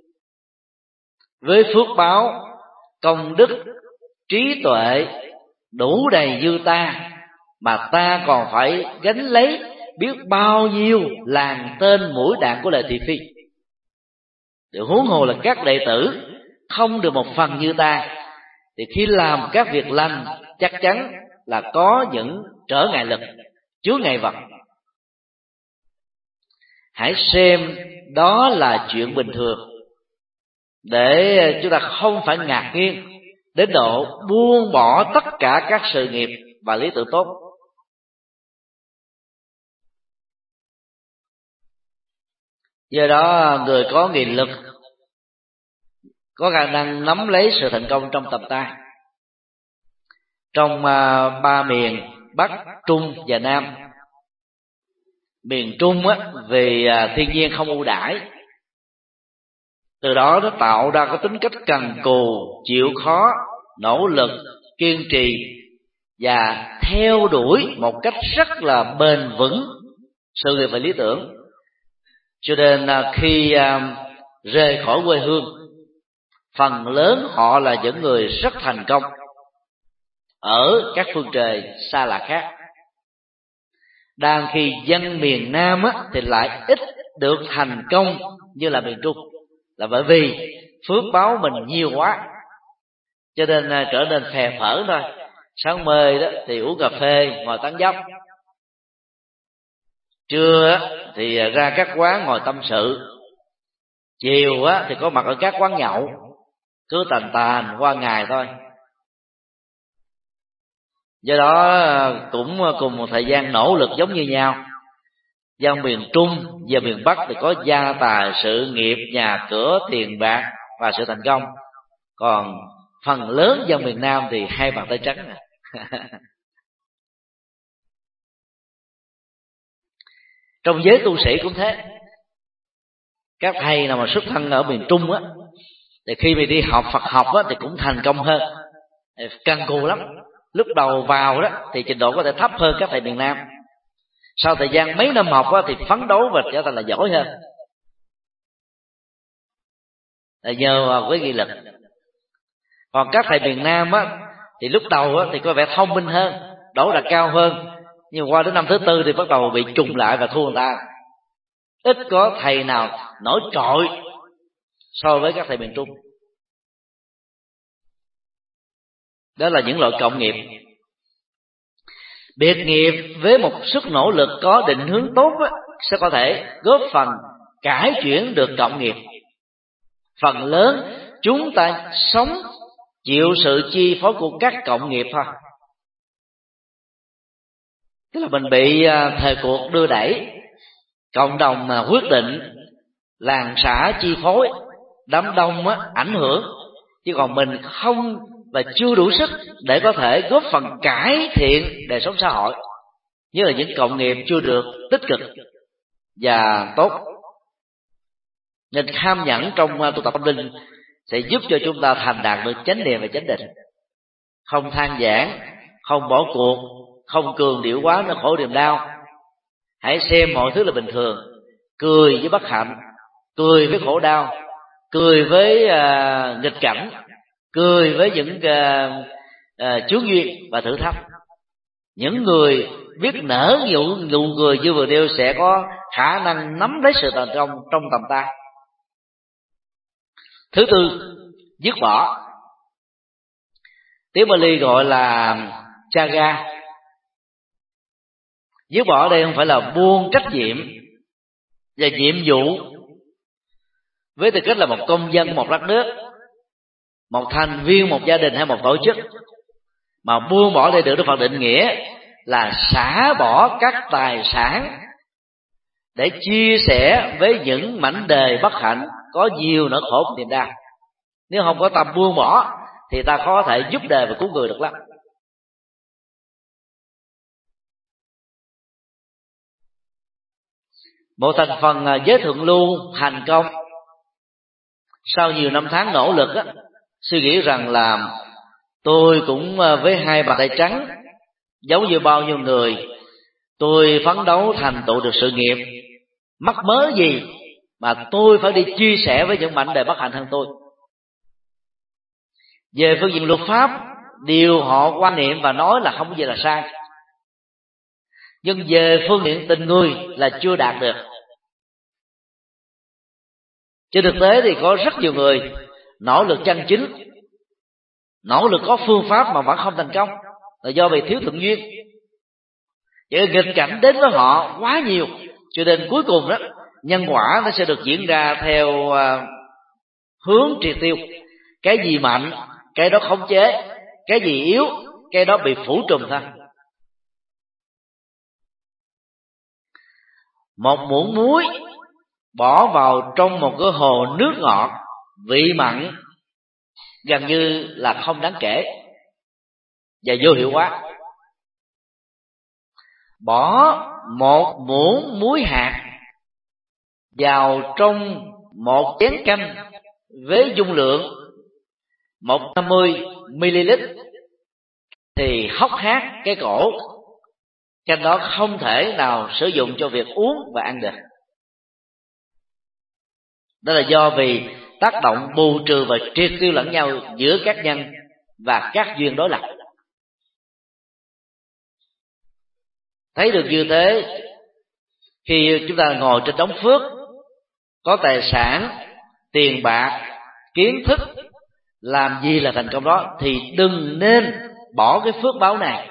C: Với phước báo, công đức, trí tuệ đủ đầy dư ta, mà ta còn phải gánh lấy biết bao nhiêu làn tên mũi đạn của lời thị phi. Điều huống hồ là các đệ tử không được một phần như ta, thì khi làm các việc lành chắc chắn là có những trở ngại lực, chướng ngại vật. Hãy xem đó là chuyện bình thường, để chúng ta không phải ngạc nhiên đến độ buông bỏ tất cả các sự nghiệp và lý tưởng tốt. Do đó người có nghị lực, có khả năng nắm lấy sự thành công trong tầm tay. Trong ba miền Bắc, Trung và Nam, miền Trung vì thiên nhiên không ưu đãi, từ đó nó tạo ra cái tính cách cần cù, chịu khó, nỗ lực, kiên trì và theo đuổi một cách rất là bền vững sự nghiệp và lý tưởng. Cho nên khi rời khỏi quê hương, phần lớn họ là những người rất thành công ở các phương trời xa lạ khác. Đang khi dân miền Nam thì lại ít được thành công như là miền Trung, là bởi vì phước báo mình nhiều quá, cho nên trở nên phè phở thôi. Sáng mê đó thì uống cà phê ngồi tán dóc, trưa thì ra các quán ngồi tâm sự, chiều thì có mặt ở các quán nhậu, cứ tàn tàn qua ngày thôi. Do đó cũng cùng một thời gian nỗ lực giống như nhau. Dân miền Trung và miền Bắc thì có gia tài, sự nghiệp, nhà cửa, tiền bạc và sự thành công. Còn phần lớn dân miền Nam thì hai bàn tay trắng. Trong giới tu sĩ cũng thế. Các thầy nào mà xuất thân ở miền Trung thì khi mình đi học Phật học thì cũng thành công hơn, cần cù lắm. Lúc đầu vào thì trình độ có thể thấp hơn các thầy miền Nam. Sau thời gian mấy năm học thì phấn đấu và trở thành là giỏi hơn, là nhờ vào cái nghị lực. Còn các thầy miền Nam thì lúc đầu thì có vẻ thông minh hơn, đỗ đạt cao hơn, nhưng qua đến năm thứ tư thì bắt đầu bị trùng lại và thua người ta. Ít có thầy nào nổi trội so với các thầy miền Trung. Đó là những loại cộng nghiệp. Biệt nghiệp với một sức nỗ lực có định hướng tốt sẽ có thể góp phần cải chuyển được cộng nghiệp, phần lớn chúng ta sống chịu sự chi phối của các cộng nghiệp thôi. Tức là mình bị thời cuộc đưa đẩy, cộng đồng quyết định, làng xã chi phối, đám đông ảnh hưởng, chứ còn mình không và chưa đủ sức để có thể góp phần cải thiện đời sống xã hội, như là những cộng nghiệp chưa được tích cực và tốt. Nên tham nhẫn trong tu tập tâm linh sẽ giúp cho chúng ta thành đạt được chánh niệm và chánh định, không than vãn, không bỏ cuộc, không cường điệu quá nó khổ niềm đau. Hãy xem mọi thứ là bình thường, cười với bất hạnh, cười với khổ đau, cười với nghịch cảnh, cười với những chướng duyên và thử thách. Những người biết nở nụ cười như vừa nêu sẽ có khả năng nắm lấy sự thành công trong tầm tay. Thứ tư, dứt bỏ. Tiếng Bali gọi là Tyaga. Dứt bỏ đây không phải là buông trách nhiệm và nhiệm vụ với tư cách là một công dân một đất nước, một thành viên một gia đình hay một tổ chức, mà buông bỏ đây được Đức Phật định nghĩa là xả bỏ các tài sản để chia sẻ với những mảnh đời bất hạnh có nhiều nỗi khổ niềm đau. Nếu không có tâm buông bỏ thì ta khó có thể giúp đời và cứu người được lắm. Một thành phần giới thượng lưu thành công sau nhiều năm tháng nỗ lực suy nghĩ rằng là tôi cũng với hai bàn tay trắng giống như bao nhiêu người, tôi phấn đấu thành tựu được sự nghiệp, mắc mớ gì mà tôi phải đi chia sẻ với những mảnh đời bất hạnh hơn tôi. Về phương diện luật pháp, điều họ quan niệm và nói là không có gì là sai, nhưng về phương diện tình người là chưa đạt được. Trên thực tế thì có rất nhiều người nỗ lực chân chính, nỗ lực có phương pháp mà vẫn không thành công, là do vì thiếu thuận duyên. Những nghịch cảnh đến với họ quá nhiều, cho nên cuối cùng đó nhân quả nó sẽ được diễn ra theo hướng triệt tiêu. Cái gì mạnh, cái đó khống chế; cái gì yếu, cái đó bị phủ trùm thôi. Một muỗng muối bỏ vào trong một cái hồ nước ngọt, vị mặn gần như là không đáng kể và vô hiệu quá. Bỏ một muỗng muối hạt vào trong một chén canh với dung lượng 150 ml thì hốc hác cái cổ, canh đó không thể nào sử dụng cho việc uống và ăn được. Đó là do vì tác động bù trừ và triệt tiêu lẫn nhau giữa các nhân và các duyên đối lập. Thấy được như thế, khi chúng ta ngồi trên đống phước, có tài sản, tiền bạc, kiến thức, làm gì là thành công đó, thì đừng nên bỏ cái phước báo này.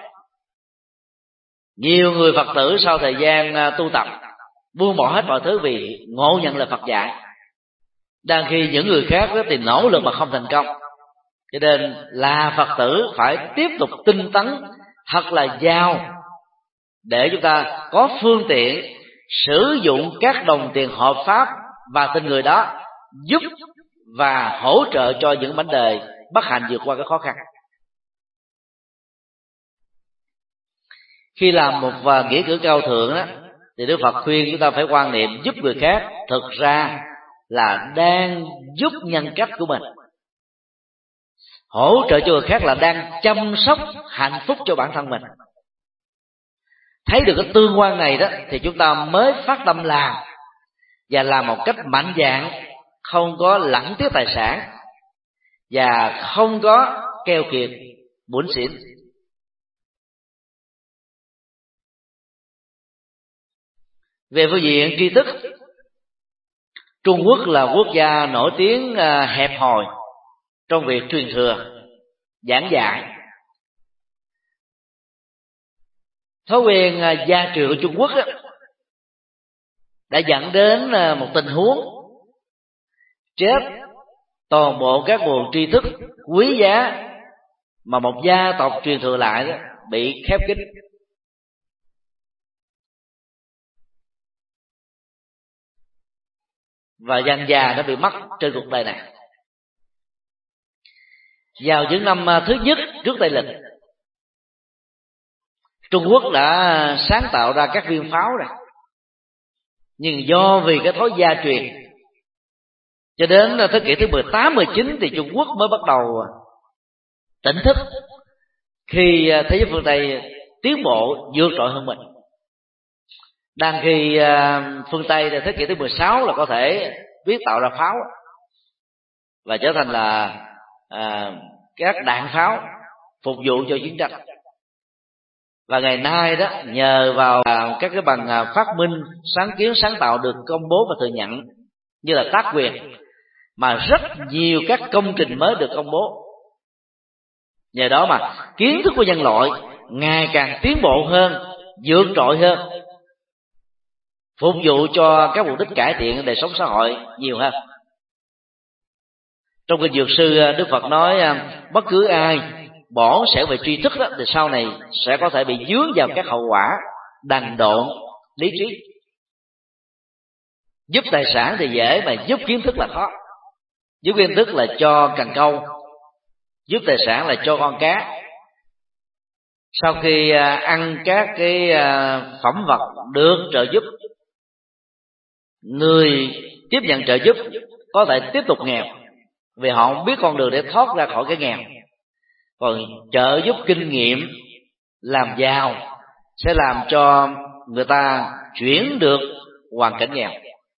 C: Nhiều người Phật tử sau thời gian tu tập buông bỏ hết mọi thứ vì ngộ nhận là Phật dạy, đang khi những người khác thì nỗ lực mà không thành công. Cho nên là Phật tử phải tiếp tục tinh tấn thật là giàu để chúng ta có phương tiện sử dụng các đồng tiền hợp pháp và tình người đó giúp và hỗ trợ cho những mảnh đời bất hạnh vượt qua cái khó khăn. Khi làm một nghĩa cử cao thượng đó, thì Đức Phật khuyên chúng ta phải quan niệm giúp người khác thực ra là đang giúp nhân cách của mình, hỗ trợ cho người khác là đang chăm sóc hạnh phúc cho bản thân mình. Thấy được cái tương quan này đó thì chúng ta mới phát tâm làm, và làm một cách mạnh dạn, không có lãng tiếc tài sản và không có keo kiệt bủn xỉn. Về phương diện tri thức, Trung Quốc là quốc gia nổi tiếng hẹp hòi trong việc truyền thừa, giảng dạy. Thói quen gia truyền của Trung Quốc đã dẫn đến một tình huống chết toàn bộ các nguồn tri thức quý giá mà một gia tộc truyền thừa lại đó bị khép kín, và dần dà nó bị mất trên cuộc đời này. Vào những năm thứ nhất trước Tây lịch, Trung Quốc đã sáng tạo ra các viên pháo này, nhưng do vì cái thói gia truyền, cho đến thế kỷ thứ 18, 19 thì Trung Quốc mới bắt đầu tỉnh thức khi thế giới phương Tây tiến bộ vượt trội hơn mình. Đang khi phương Tây thế kỷ thứ 16 là có thể biết tạo ra pháo và trở thành là các đạn pháo phục vụ cho chiến tranh. Và ngày nay đó, nhờ vào các cái bằng phát minh, sáng kiến, sáng tạo được công bố và thừa nhận như là tác quyền, mà rất nhiều các công trình mới được công bố. Nhờ đó mà kiến thức của nhân loại ngày càng tiến bộ hơn, vượt trội hơn, phục vụ cho các mục đích cải thiện đời sống xã hội nhiều hơn. Trong kinh Dược Sư, Đức Phật nói bất cứ ai bỏ sẻo về tri thức đó, thì sau này sẽ có thể bị dướng vào các hậu quả đần độn lý trí. Giúp tài sản thì dễ, mà giúp kiến thức là khó. Giúp kiến thức là cho cần câu, giúp tài sản là cho con cá. Sau khi ăn các cái phẩm vật được trợ giúp, người tiếp nhận trợ giúp có thể tiếp tục nghèo, vì họ không biết con đường để thoát ra khỏi cái nghèo. Còn trợ giúp kinh nghiệm làm giàu sẽ làm cho người ta chuyển được hoàn cảnh nghèo.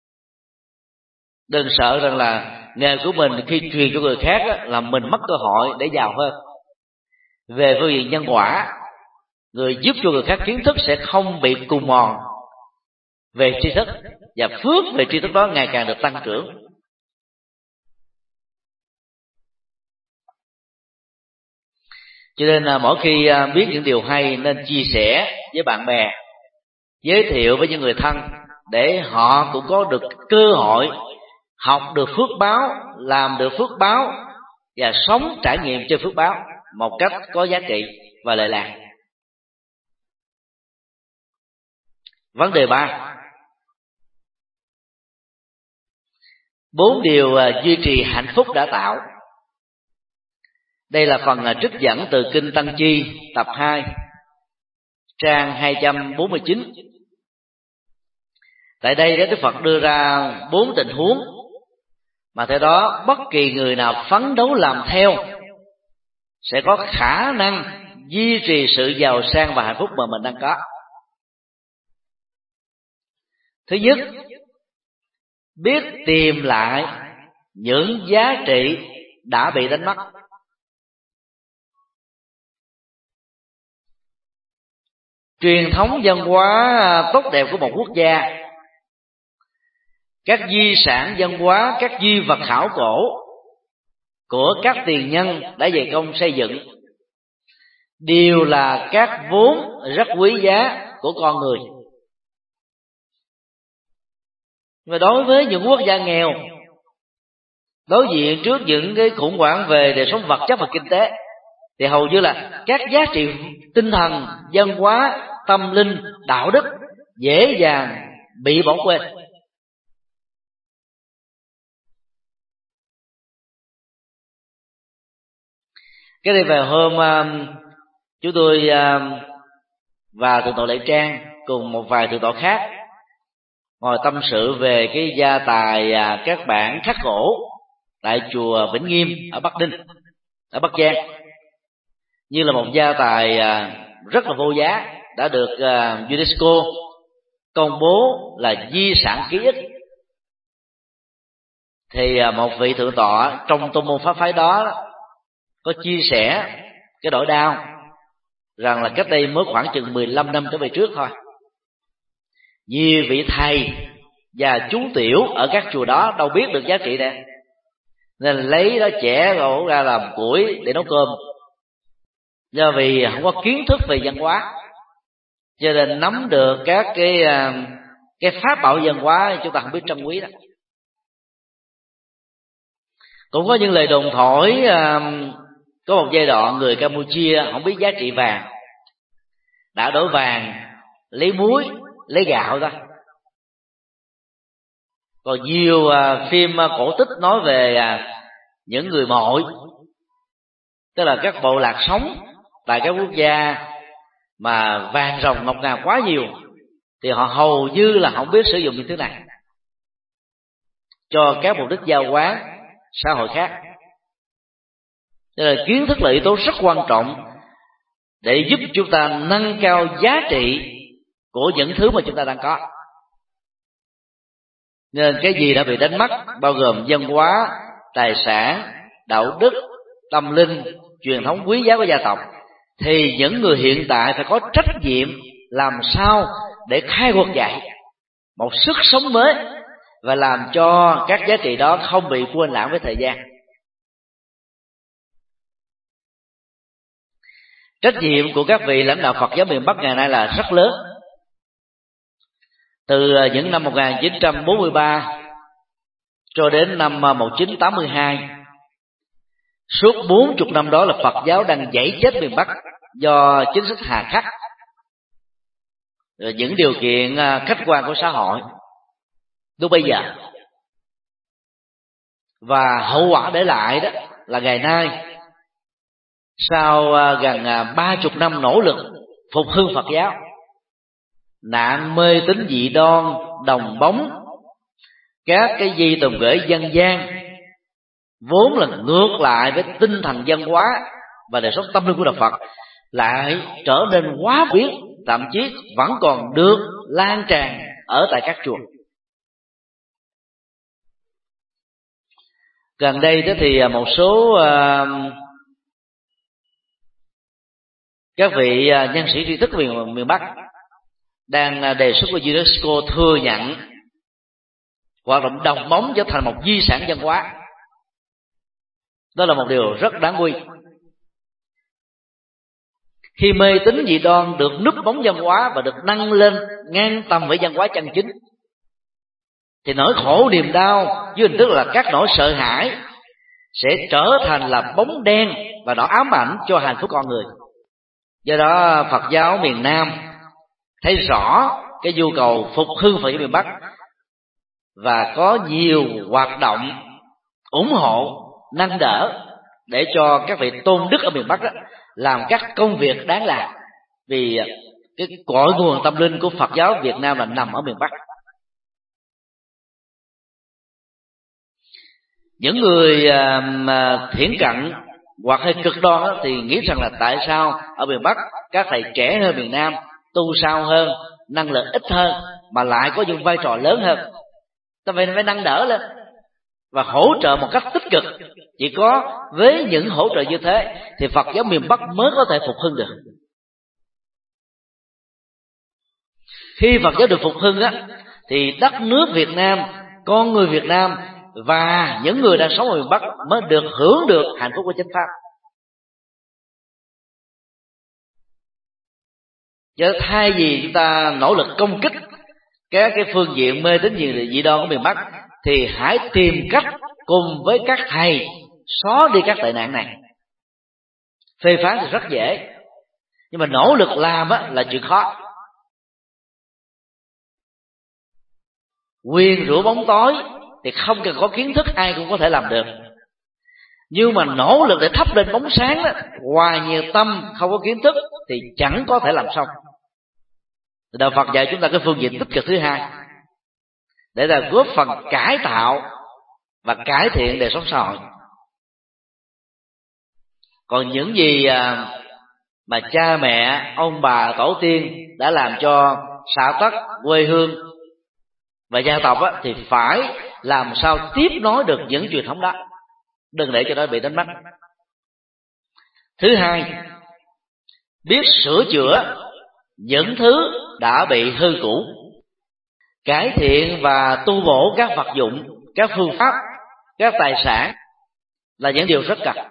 C: Đừng sợ rằng là nghề của mình khi truyền cho người khác á, là mình mất cơ hội để giàu hơn. Về phương diện nhân quả, người giúp cho người khác kiến thức sẽ không bị cù mòn về tri thức, và phước về tri thức đó ngày càng được tăng trưởng. Cho nên mỗi khi biết những điều hay nên chia sẻ với bạn bè, giới thiệu với những người thân, để họ cũng có được cơ hội học được phước báo, làm được phước báo và sống trải nghiệm trên phước báo một cách có giá trị và lợi lạc. Vấn đề 3: 4 điều duy trì hạnh phúc đã tạo. Đây là phần trích dẫn từ Kinh Tăng Chi tập 2, trang 249. Tại đây Đức Phật đưa ra 4 tình huống mà theo đó bất kỳ người nào phấn đấu làm theo sẽ có khả năng duy trì sự giàu sang và hạnh phúc mà mình đang có. Thứ nhất, biết tìm lại những giá trị đã bị đánh mất. Truyền thống văn hóa tốt đẹp của một quốc gia, các di sản văn hóa, các di vật khảo cổ của các tiền nhân đã dày công xây dựng đều là các vốn rất quý giá của con người. Và đối với những quốc gia nghèo, đối diện trước những cái khủng hoảng về đời sống vật chất và kinh tế, thì hầu như là các giá trị tinh thần, văn hóa, tâm linh, đạo đức dễ dàng bị bỏ quên. Cái này về hôm chúng tôi và thượng tọa Lệ Trang cùng một vài thượng tọa khác ngồi tâm sự về cái gia tài các bản khắc gỗ tại chùa Vĩnh Nghiêm ở Bắc Ninh, ở Bắc Giang, như là một gia tài rất là vô giá, đã được UNESCO công bố là di sản ký ức. Thì một vị thượng tọa trong tôn môn pháp phái đó có chia sẻ cái nỗi đau rằng là cách đây mới khoảng chừng 15 năm trở về trước thôi, nhiều vị thầy và chú tiểu ở các chùa đó đâu biết được giá trị này, nên lấy đó chẻ gỗ ra làm củi để nấu cơm. Do vì không có kiến thức về văn hóa, cho nên nắm được các cái pháp bảo văn hóa chúng ta không biết trân quý đó. Cũng có những lời đồn thổi có một giai đoạn người Campuchia không biết giá trị vàng, đã đổi vàng lấy muối lấy gạo thôi. Còn nhiều phim cổ tích nói về những người mội, tức là các bộ lạc sống tại các quốc gia mà vàng ròng ngọc ngà quá nhiều, thì họ hầu như là không biết sử dụng những thứ này cho các mục đích giao quán xã hội khác. Cho nên kiến thức là yếu tố rất quan trọng để giúp chúng ta nâng cao giá trị của những thứ mà chúng ta đang có. Nên cái gì đã bị đánh mất, bao gồm văn hóa, tài sản, đạo đức, tâm linh, truyền thống quý giá của gia tộc, thì những người hiện tại phải có trách nhiệm làm sao để khai quật dậy một sức sống mới và làm cho các giá trị đó không bị quên lãng với thời gian. Trách nhiệm của các vị lãnh đạo Phật giáo miền Bắc ngày nay là rất lớn. Từ những năm 1943 cho đến năm 1982, suốt 40 năm đó là Phật giáo đang dãy chết miền Bắc do chính sách hà khắc, những điều kiện khách quan của xã hội lúc bây giờ. Và hậu quả để lại đó là ngày nay, sau gần 30 năm nỗ lực phục hưng Phật giáo, nạn mê tín dị đoan, đồng bóng, các cái di tùng gửi dân gian vốn là ngược lại với tinh thần văn hóa và đời sống tâm linh của đạo Phật lại trở nên quá biến, thậm chí vẫn còn được lan tràn ở tại các chùa. Gần đây đó thì một số các vị nhân sĩ tri thức miền Bắc đang đề xuất với UNESCO thừa nhận hoạt động đồng bóng trở thành một di sản văn hóa. Đó là một điều rất đáng quý. Khi mê tín dị đoan được núp bóng văn hóa và được nâng lên ngang tầm với văn hóa chân chính, thì nỗi khổ niềm đau với hình thức là các nỗi sợ hãi sẽ trở thành là bóng đen và nó ám ảnh cho hạnh phúc con người. Do đó Phật giáo miền Nam thấy rõ cái nhu cầu phục hưng Phật giáo miền Bắc và có nhiều hoạt động ủng hộ, nâng đỡ để cho các vị tôn đức ở miền Bắc đó làm các công việc đáng làm, vì cái cội nguồn tâm linh của Phật giáo Việt Nam là nằm ở miền Bắc. Những người thiển cận hoặc hơi cực đoan đó, thì nghĩ rằng là tại sao ở miền Bắc các thầy trẻ hơn miền Nam, tu sao hơn, năng lực ít hơn mà lại có những vai trò lớn hơn. Ta phải nâng đỡ lên và hỗ trợ một cách tích cực. Chỉ có với những hỗ trợ như thế thì Phật giáo miền Bắc mới có thể phục hưng được. Khi Phật giáo được phục hưng á, thì đất nước Việt Nam, con người Việt Nam và những người đang sống ở miền Bắc mới được hưởng được hạnh phúc của chánh pháp. Chứ thay vì chúng ta nỗ lực công kích các cái phương diện mê tín dị đoan của miền Bắc, thì hãy tìm cách cùng với các thầy xóa đi các tệ nạn này. Phê phán thì rất dễ, nhưng mà nỗ lực làm á là chuyện khó. Quyền rủa bóng tối thì không cần có kiến thức ai cũng có thể làm được, nhưng mà nỗ lực để thắp lên bóng sáng đó, hoài nhiều tâm không có kiến thức thì chẳng có thể làm xong. Đạo Phật dạy chúng ta cái phương diện tích cực thứ hai để là góp phần cải tạo và cải thiện đời sống xã hội. Còn những gì mà cha mẹ, ông bà, tổ tiên đã làm cho xã tắc, quê hương và gia tộc á, thì phải làm sao tiếp nối được những truyền thống đó, đừng để cho nó bị đánh mất. Thứ hai, biết sửa chữa những thứ đã bị hư cũ, cải thiện và tu bổ các vật dụng, các phương pháp, các tài sản là những điều rất cần.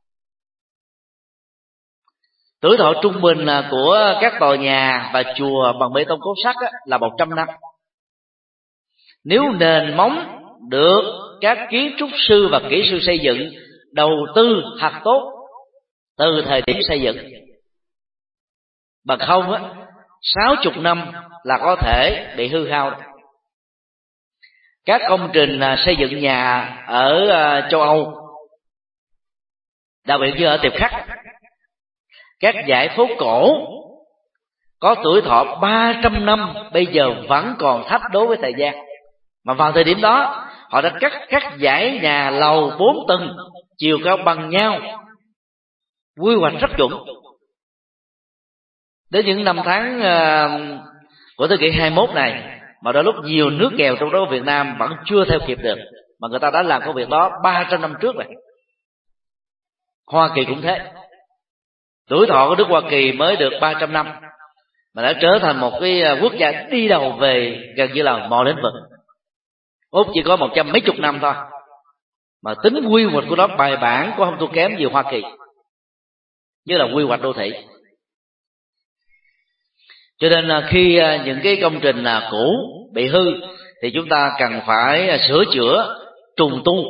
C: Tuổi thọ trung bình của các tòa nhà và chùa bằng bê tông cốt sắt là 100 năm. Nếu nền móng được các kiến trúc sư và kỹ sư xây dựng đầu tư thật tốt từ thời điểm xây dựng. Bằng không á, 60 năm là có thể bị hư hao. Các công trình xây dựng nhà ở châu Âu, đặc biệt như ở Tiệp Khắc, các dãy phố cổ có tuổi thọ 300 năm bây giờ vẫn còn thấp đối với thời gian. Mà vào thời điểm đó họ đã cắt các dãy nhà lầu 4 tầng chiều cao bằng nhau, quy hoạch rất chuẩn. Đến những năm tháng của thế kỷ 21 này, mà đôi lúc nhiều nước nghèo trong đó Việt Nam vẫn chưa theo kịp được, mà người ta đã làm công việc đó 300 năm trước rồi. Hoa Kỳ cũng thế, tuổi thọ của nước Hoa Kỳ mới được 300 năm mà đã trở thành một cái quốc gia đi đầu về gần như là mọi lĩnh vực. Úc chỉ có 100 mấy chục năm thôi, mà tính quy hoạch của nó bài bản cũng không thua kém gì Hoa Kỳ, như là quy hoạch đô thị. Cho nên khi những cái công trình cũ bị hư thì chúng ta cần phải sửa chữa, trùng tu.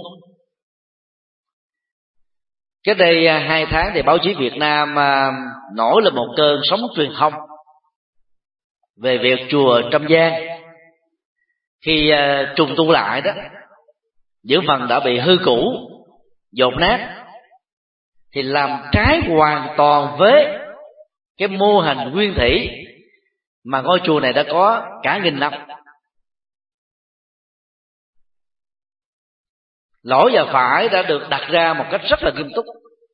C: Cách đây 2 tháng thì báo chí Việt Nam nổi lên một cơn sóng truyền thông về việc chùa Trăm Giang khi trùng tu lại đó, những phần đã bị hư cũ, dột nát thì làm trái hoàn toàn với cái mô hình nguyên thủy mà ngôi chùa này đã có cả nghìn năm. Lỗi và phải đã được đặt ra một cách rất là nghiêm túc.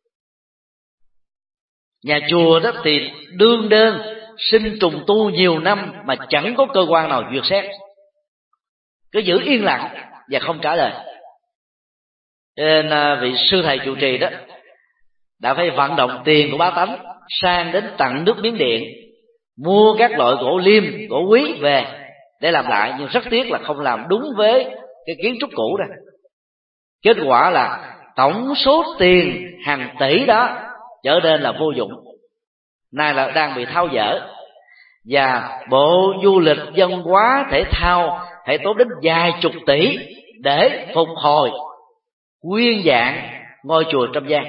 C: Nhà chùa đó thì đương đơn xin trùng tu nhiều năm mà chẳng có cơ quan nào duyệt xét, cứ giữ yên lặng và không trả lời. Nên vị sư thầy trụ trì đó đã phải vận động tiền của bá tánh sang đến tận nước Miến Điện, mua các loại gỗ liêm, gỗ quý về để làm lại, nhưng rất tiếc là không làm đúng với cái kiến trúc cũ đó. Kết quả là tổng số tiền hàng tỷ đó trở nên là vô dụng, nay là đang bị tháo dỡ, và Bộ Du lịch Văn hóa Thể thao phải tốn đến vài chục tỷ để phục hồi nguyên dạng ngôi chùa Trăm Giang.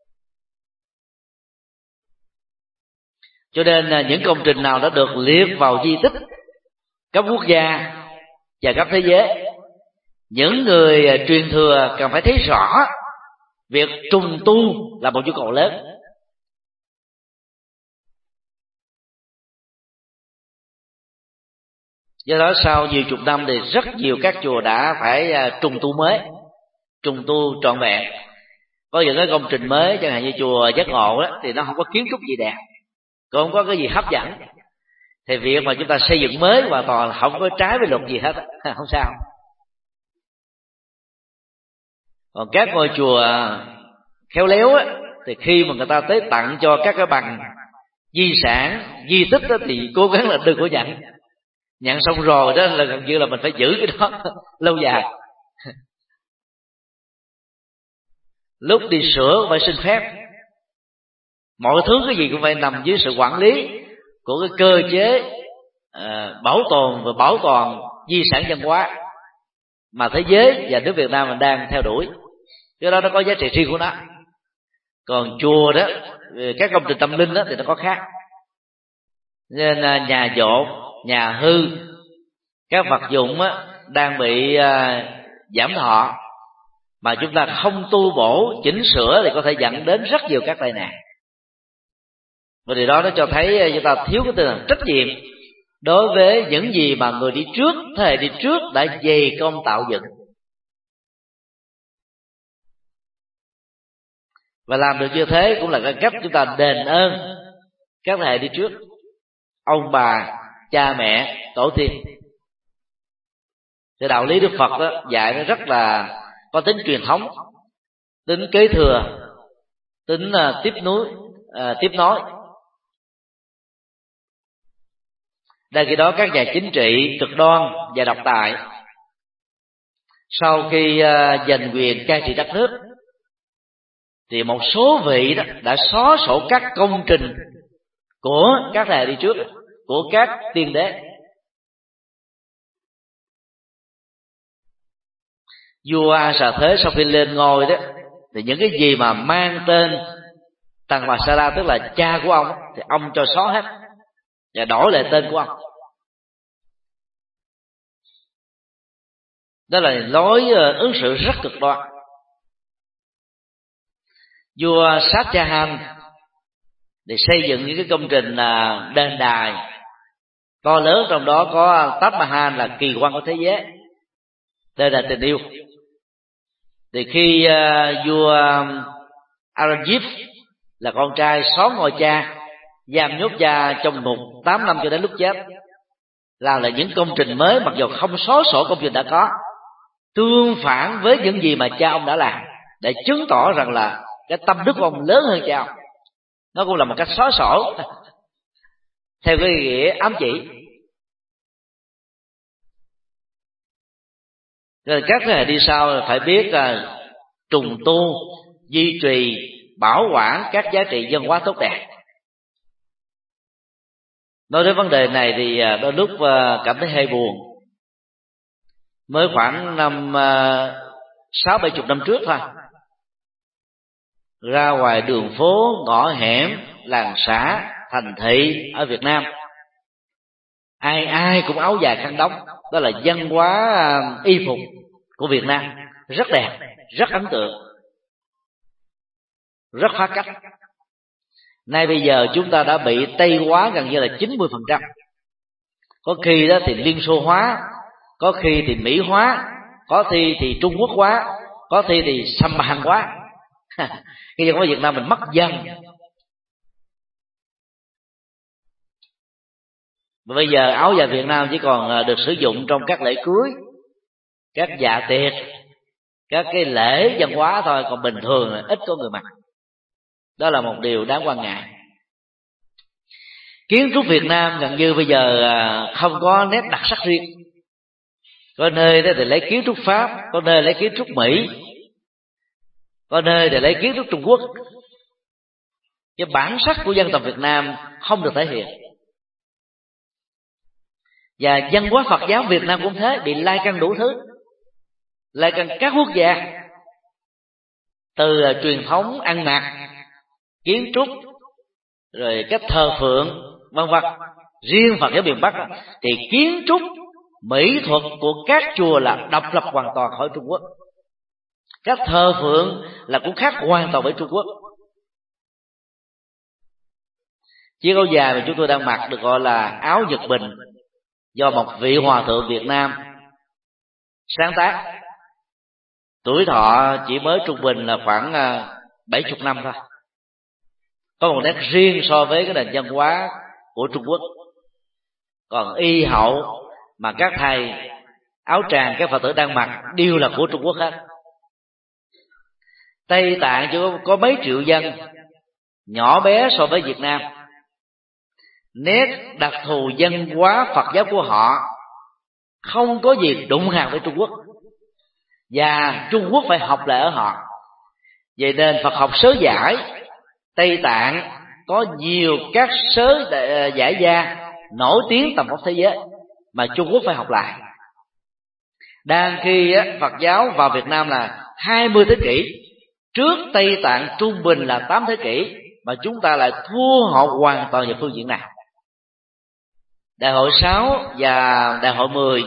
C: Cho nên những công trình nào đã được liệt vào di tích cấp quốc gia và cấp thế giới, những người truyền thừa cần phải thấy rõ việc trùng tu là một nhu cầu lớn. Do đó sau nhiều chục năm thì rất nhiều các chùa đã phải trùng tu mới, trùng tu trọn vẹn. Có những cái công trình mới chẳng hạn như chùa Giác Ngộ đó, thì nó không có kiến trúc gì đẹp, cũng không có cái gì hấp dẫn, thì việc mà chúng ta xây dựng mới hoàn toàn là không có trái với luật gì hết, không sao. Còn các ngôi chùa khéo léo á, thì khi mà người ta tới tặng cho các cái bằng di sản, di tích đó, thì cố gắng là đừng có nhận xong rồi đó là gần như là mình phải giữ cái đó lâu dài. Lúc đi sửa cũng phải xin phép, mọi thứ cái gì cũng phải nằm dưới sự quản lý của cái cơ chế bảo tồn và bảo toàn di sản văn hóa mà thế giới và nước Việt Nam mình đang theo đuổi. Cái đó nó có giá trị riêng của nó. Còn chùa đó, các công trình tâm linh đó thì nó có khác. Nên nhà dột, nhà hư, các vật dụng đang bị giảm thọ mà chúng ta không tu bổ chỉnh sửa thì có thể dẫn đến rất nhiều các tai nạn. Và điều đó nó cho thấy chúng ta thiếu cái tinh thần trách nhiệm đối với những gì mà người đi trước, thế hệ đi trước đã dày công tạo dựng. Và làm được như thế cũng là cái cách chúng ta đền ơn các thế hệ đi trước, ông bà, cha mẹ, tổ tiên. Thì đạo lý Đức Phật đó dạy nó rất là có tính truyền thống, tính kế thừa, tính tiếp nối. Đang khi đó các nhà chính trị cực đoan và độc tài sau khi giành quyền cai trị đất nước thì một số vị đó đã xóa sổ các công trình của các thế hệ đi trước, của các tiên đế. vua A Xà Thế sau khi lên ngôi đó, thì những cái gì mà mang tên Tần Bà Sa La, tức là cha của ông, thì ông cho xóa hết và đổi lại tên của ông. Đó là lối ứng xử rất cực đoan. Vua Sát Cha Han để xây dựng những cái công trình đền đài to lớn, trong đó có Taj Mahal là kỳ quan của thế giới, đây là tình yêu. Thì khi vua Aurangzeb là con trai xóa ngôi cha, giam nhốt cha trong ngục 8 năm cho đến lúc chết, làm là những công trình mới mặc dù không xóa sổ công trình đã có, tương phản với những gì mà cha ông đã làm, để chứng tỏ rằng là cái tâm đức của ông lớn hơn cha ông. Nó cũng là một cách xóa sổ theo cái nghĩa ám chỉ. Rồi các thế hệ đi sau phải biết là trùng tu, duy trì, bảo quản các giá trị văn hóa tốt đẹp. Nói đến vấn đề này thì đôi lúc cảm thấy hơi buồn. Mới khoảng năm 60-70 năm trước thôi, ra ngoài đường phố, ngõ hẻm, làng xã, thành thị ở Việt Nam, ai ai cũng áo dài khăn đóng. Đó là văn hóa y phục của Việt Nam, rất đẹp, rất ấn tượng, rất phá cách. Nay bây giờ chúng ta đã bị Tây hóa gần như là 90%. Có khi đó thì Liên Xô hóa, có khi thì Mỹ hóa, có khi thì Trung Quốc hóa, có khi thì Xâm Hàn hóa. Cái dân của Việt Nam mình mất dần. Và bây giờ áo dài Việt Nam chỉ còn được sử dụng trong các lễ cưới, các dạ tiệc, các cái lễ văn hóa thôi, còn bình thường là ít có người mặc. Đó là một điều đáng quan ngại. Kiến trúc Việt Nam gần như bây giờ không có nét đặc sắc riêng. Có nơi thì lấy kiến trúc Pháp, có nơi lấy kiến trúc Mỹ, có nơi thì lấy kiến trúc Trung Quốc. Cái bản sắc của dân tộc Việt Nam không được thể hiện. Và văn hóa Phật giáo Việt Nam cũng thế, bị lai căng đủ thứ, lai căng các quốc gia, từ truyền thống ăn mặc, kiến trúc, rồi cách thờ phượng, vân vân. Riêng Phật giáo miền Bắc thì kiến trúc, mỹ thuật của các chùa là độc lập hoàn toàn khỏi Trung Quốc. Cách thờ phượng là cũng khác hoàn toàn với Trung Quốc. Chiếc áo dài mà chúng tôi đang mặc được gọi là áo Nhật Bình, do một vị hòa thượng Việt Nam sáng tác. Tuổi thọ chỉ mới trung bình là khoảng 70 năm thôi. Có một nét riêng so với cái nền văn hóa của Trung Quốc. Còn y hậu mà các thầy áo tràng các Phật tử đang mặc đều là của Trung Quốc hết. Tây Tạng chỉ có mấy triệu dân, nhỏ bé so với Việt Nam. Nét đặc thù văn hóa Phật giáo của họ không có gì đụng hàng với Trung Quốc, và Trung Quốc phải học lại ở họ. Vậy nên Phật học sớ giải, Tây Tạng có nhiều các sớ giải gia nổi tiếng tầm vóc thế giới mà Trung Quốc phải học lại. Đang khi Phật giáo vào Việt Nam là 20 thế kỷ, trước Tây Tạng trung bình là 8 thế kỷ, mà chúng ta lại thua họ hoàn toàn về phương diện này. Đại hội 6 và đại hội 10,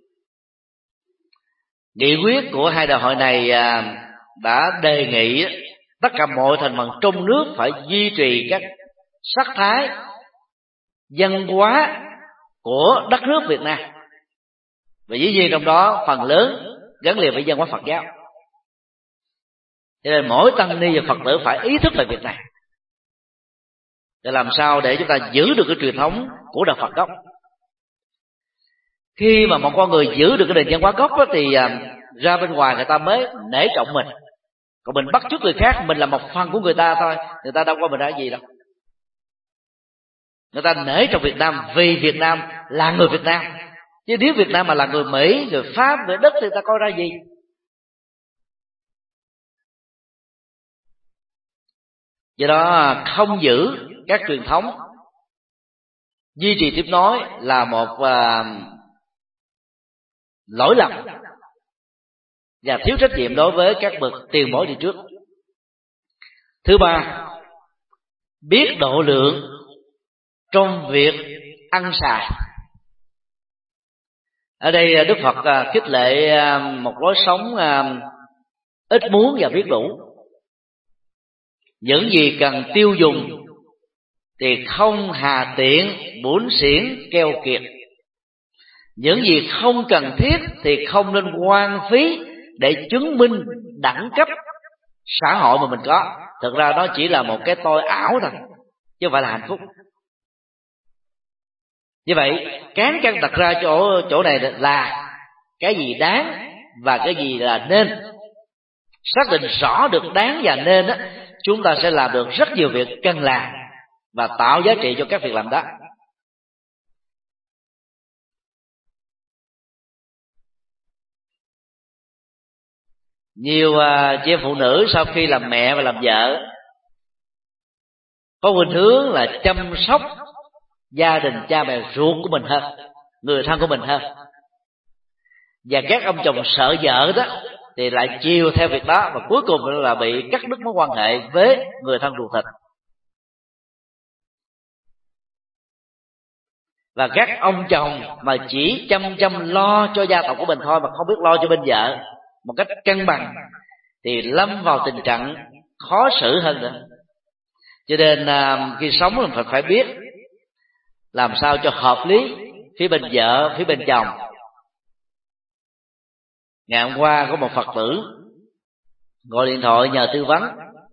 C: nghị quyết của hai đại hội này đã đề nghị tất cả mọi thành phần trong nước phải duy trì các sắc thái văn hóa của đất nước Việt Nam, và dĩ nhiên trong đó phần lớn gắn liền với văn hóa Phật giáo. Cho nên mỗi tăng ni và Phật tử phải ý thức về việc này, để làm sao để chúng ta giữ được cái truyền thống của đạo Phật gốc. Khi mà một con người giữ được cái nền văn hóa gốc đó, thì ra bên ngoài người ta mới nể trọng mình. Còn mình bắt chước người khác, mình là một phần của người ta thôi, người ta đâu có mình ra gì đâu. Người ta nể trọng Việt Nam vì Việt Nam là người Việt Nam, chứ nếu Việt Nam mà là người Mỹ, người Pháp, người Đức thì người ta coi ra gì. Do đó không giữ các truyền thống, duy trì tiếp nối là một lỗi lầm và thiếu trách nhiệm đối với các bậc tiền bối đi trước. Thứ ba, biết độ lượng trong việc ăn xài. Ở đây Đức Phật khích lệ một lối sống ít muốn và biết đủ. Những gì cần tiêu dùng thì không hà tiện bủn xỉn keo kiệt. Những gì không cần thiết thì không nên hoang phí để chứng minh đẳng cấp xã hội mà mình có. Thực ra đó chỉ là một cái tôi ảo thôi, chứ không phải là hạnh phúc. Như vậy cán cân đặt ra chỗ này là cái gì đáng và cái gì là nên. Xác định rõ được đáng và nên đó, chúng ta sẽ làm được rất nhiều việc cần làm và tạo giá trị cho các việc làm đó. Nhiều chị em phụ nữ sau khi làm mẹ và làm vợ có khuynh hướng là chăm sóc gia đình cha mẹ ruột của mình hơn, người thân của mình hơn. Và các ông chồng sợ vợ đó thì lại chiều theo việc đó, và cuối cùng là bị cắt đứt mối quan hệ với người thân ruột thịt. Và các ông chồng mà chỉ chăm lo cho gia tộc của mình thôi mà không biết lo cho bên vợ một cách cân bằng thì lâm vào tình trạng khó xử hơn nữa. Cho nên khi sống mình phải biết làm sao cho hợp lý phía bên vợ, phía bên chồng. Ngày hôm qua có một Phật tử gọi điện thoại nhờ tư vấn.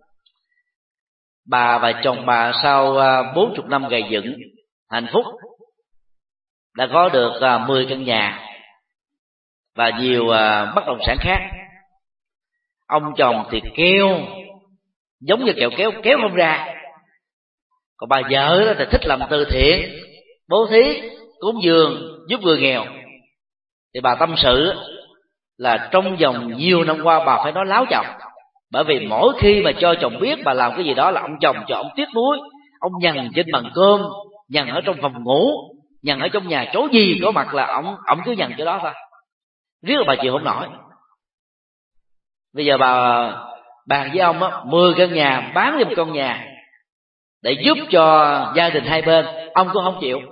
C: Bà và chồng bà sau 40 năm gầy dựng hạnh phúc đã có được 10 căn nhà và nhiều bất động sản khác. Ông chồng thì keo giống như kẹo kéo không ra, còn bà vợ đó thì thích làm từ thiện, bố thí, cúng dường, giúp người nghèo. Thì bà tâm sự là trong vòng nhiều năm qua bà phải nói láo chồng, bởi vì mỗi khi mà cho chồng biết bà làm cái gì đó là ông chồng cho ông tiếc nuối. Ông nhằn trên bàn cơm, nhằn ở trong phòng ngủ, nhằn ở trong nhà, chỗ gì có mặt là ông cứ nhằn chỗ đó thôi. Riết là bà chịu không nổi. Bây giờ bà bàn với ông 10 căn nhà bán đi một con nhà để giúp cho gia đình hai bên. Ông cũng không chịu.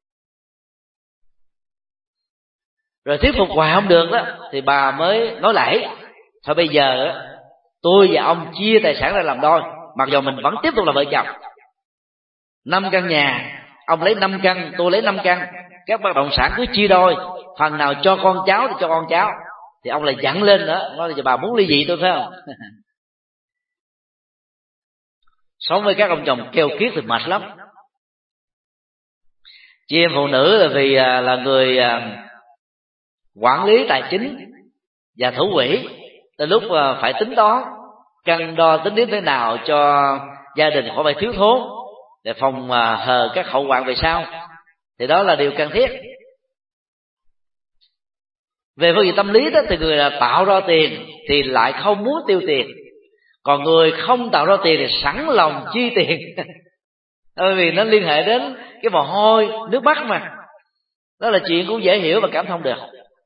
C: Rồi thuyết phục hoài không được đó thì bà mới nói lãi. Thôi bây giờ tôi và ông chia tài sản ra làm đôi, mặc dù mình vẫn tiếp tục là vợ chồng. 5 căn nhà, ông lấy 5 căn, tôi lấy 5 căn. Các bất động sản cứ chia đôi, phần nào cho con cháu thì cho con cháu. Thì ông lại dặn lên nữa, nói là bà muốn ly dị tôi phải không? Sống với các ông chồng keo kiết thì mệt lắm. Chị em phụ nữ là vì là người quản lý tài chính và thủ quỹ, tới lúc phải tính toán, cân đo tính đến thế nào cho gia đình khỏi phải thiếu thốn để phòng hờ các hậu hoạn về sau, thì đó là điều cần thiết. Về phương diện tâm lý đó thì người là tạo ra tiền thì lại không muốn tiêu tiền, còn người không tạo ra tiền thì sẵn lòng chi tiền. Bởi vì nó liên hệ đến cái mồ hôi, nước mắt mà. Đó là chuyện cũng dễ hiểu và cảm thông được.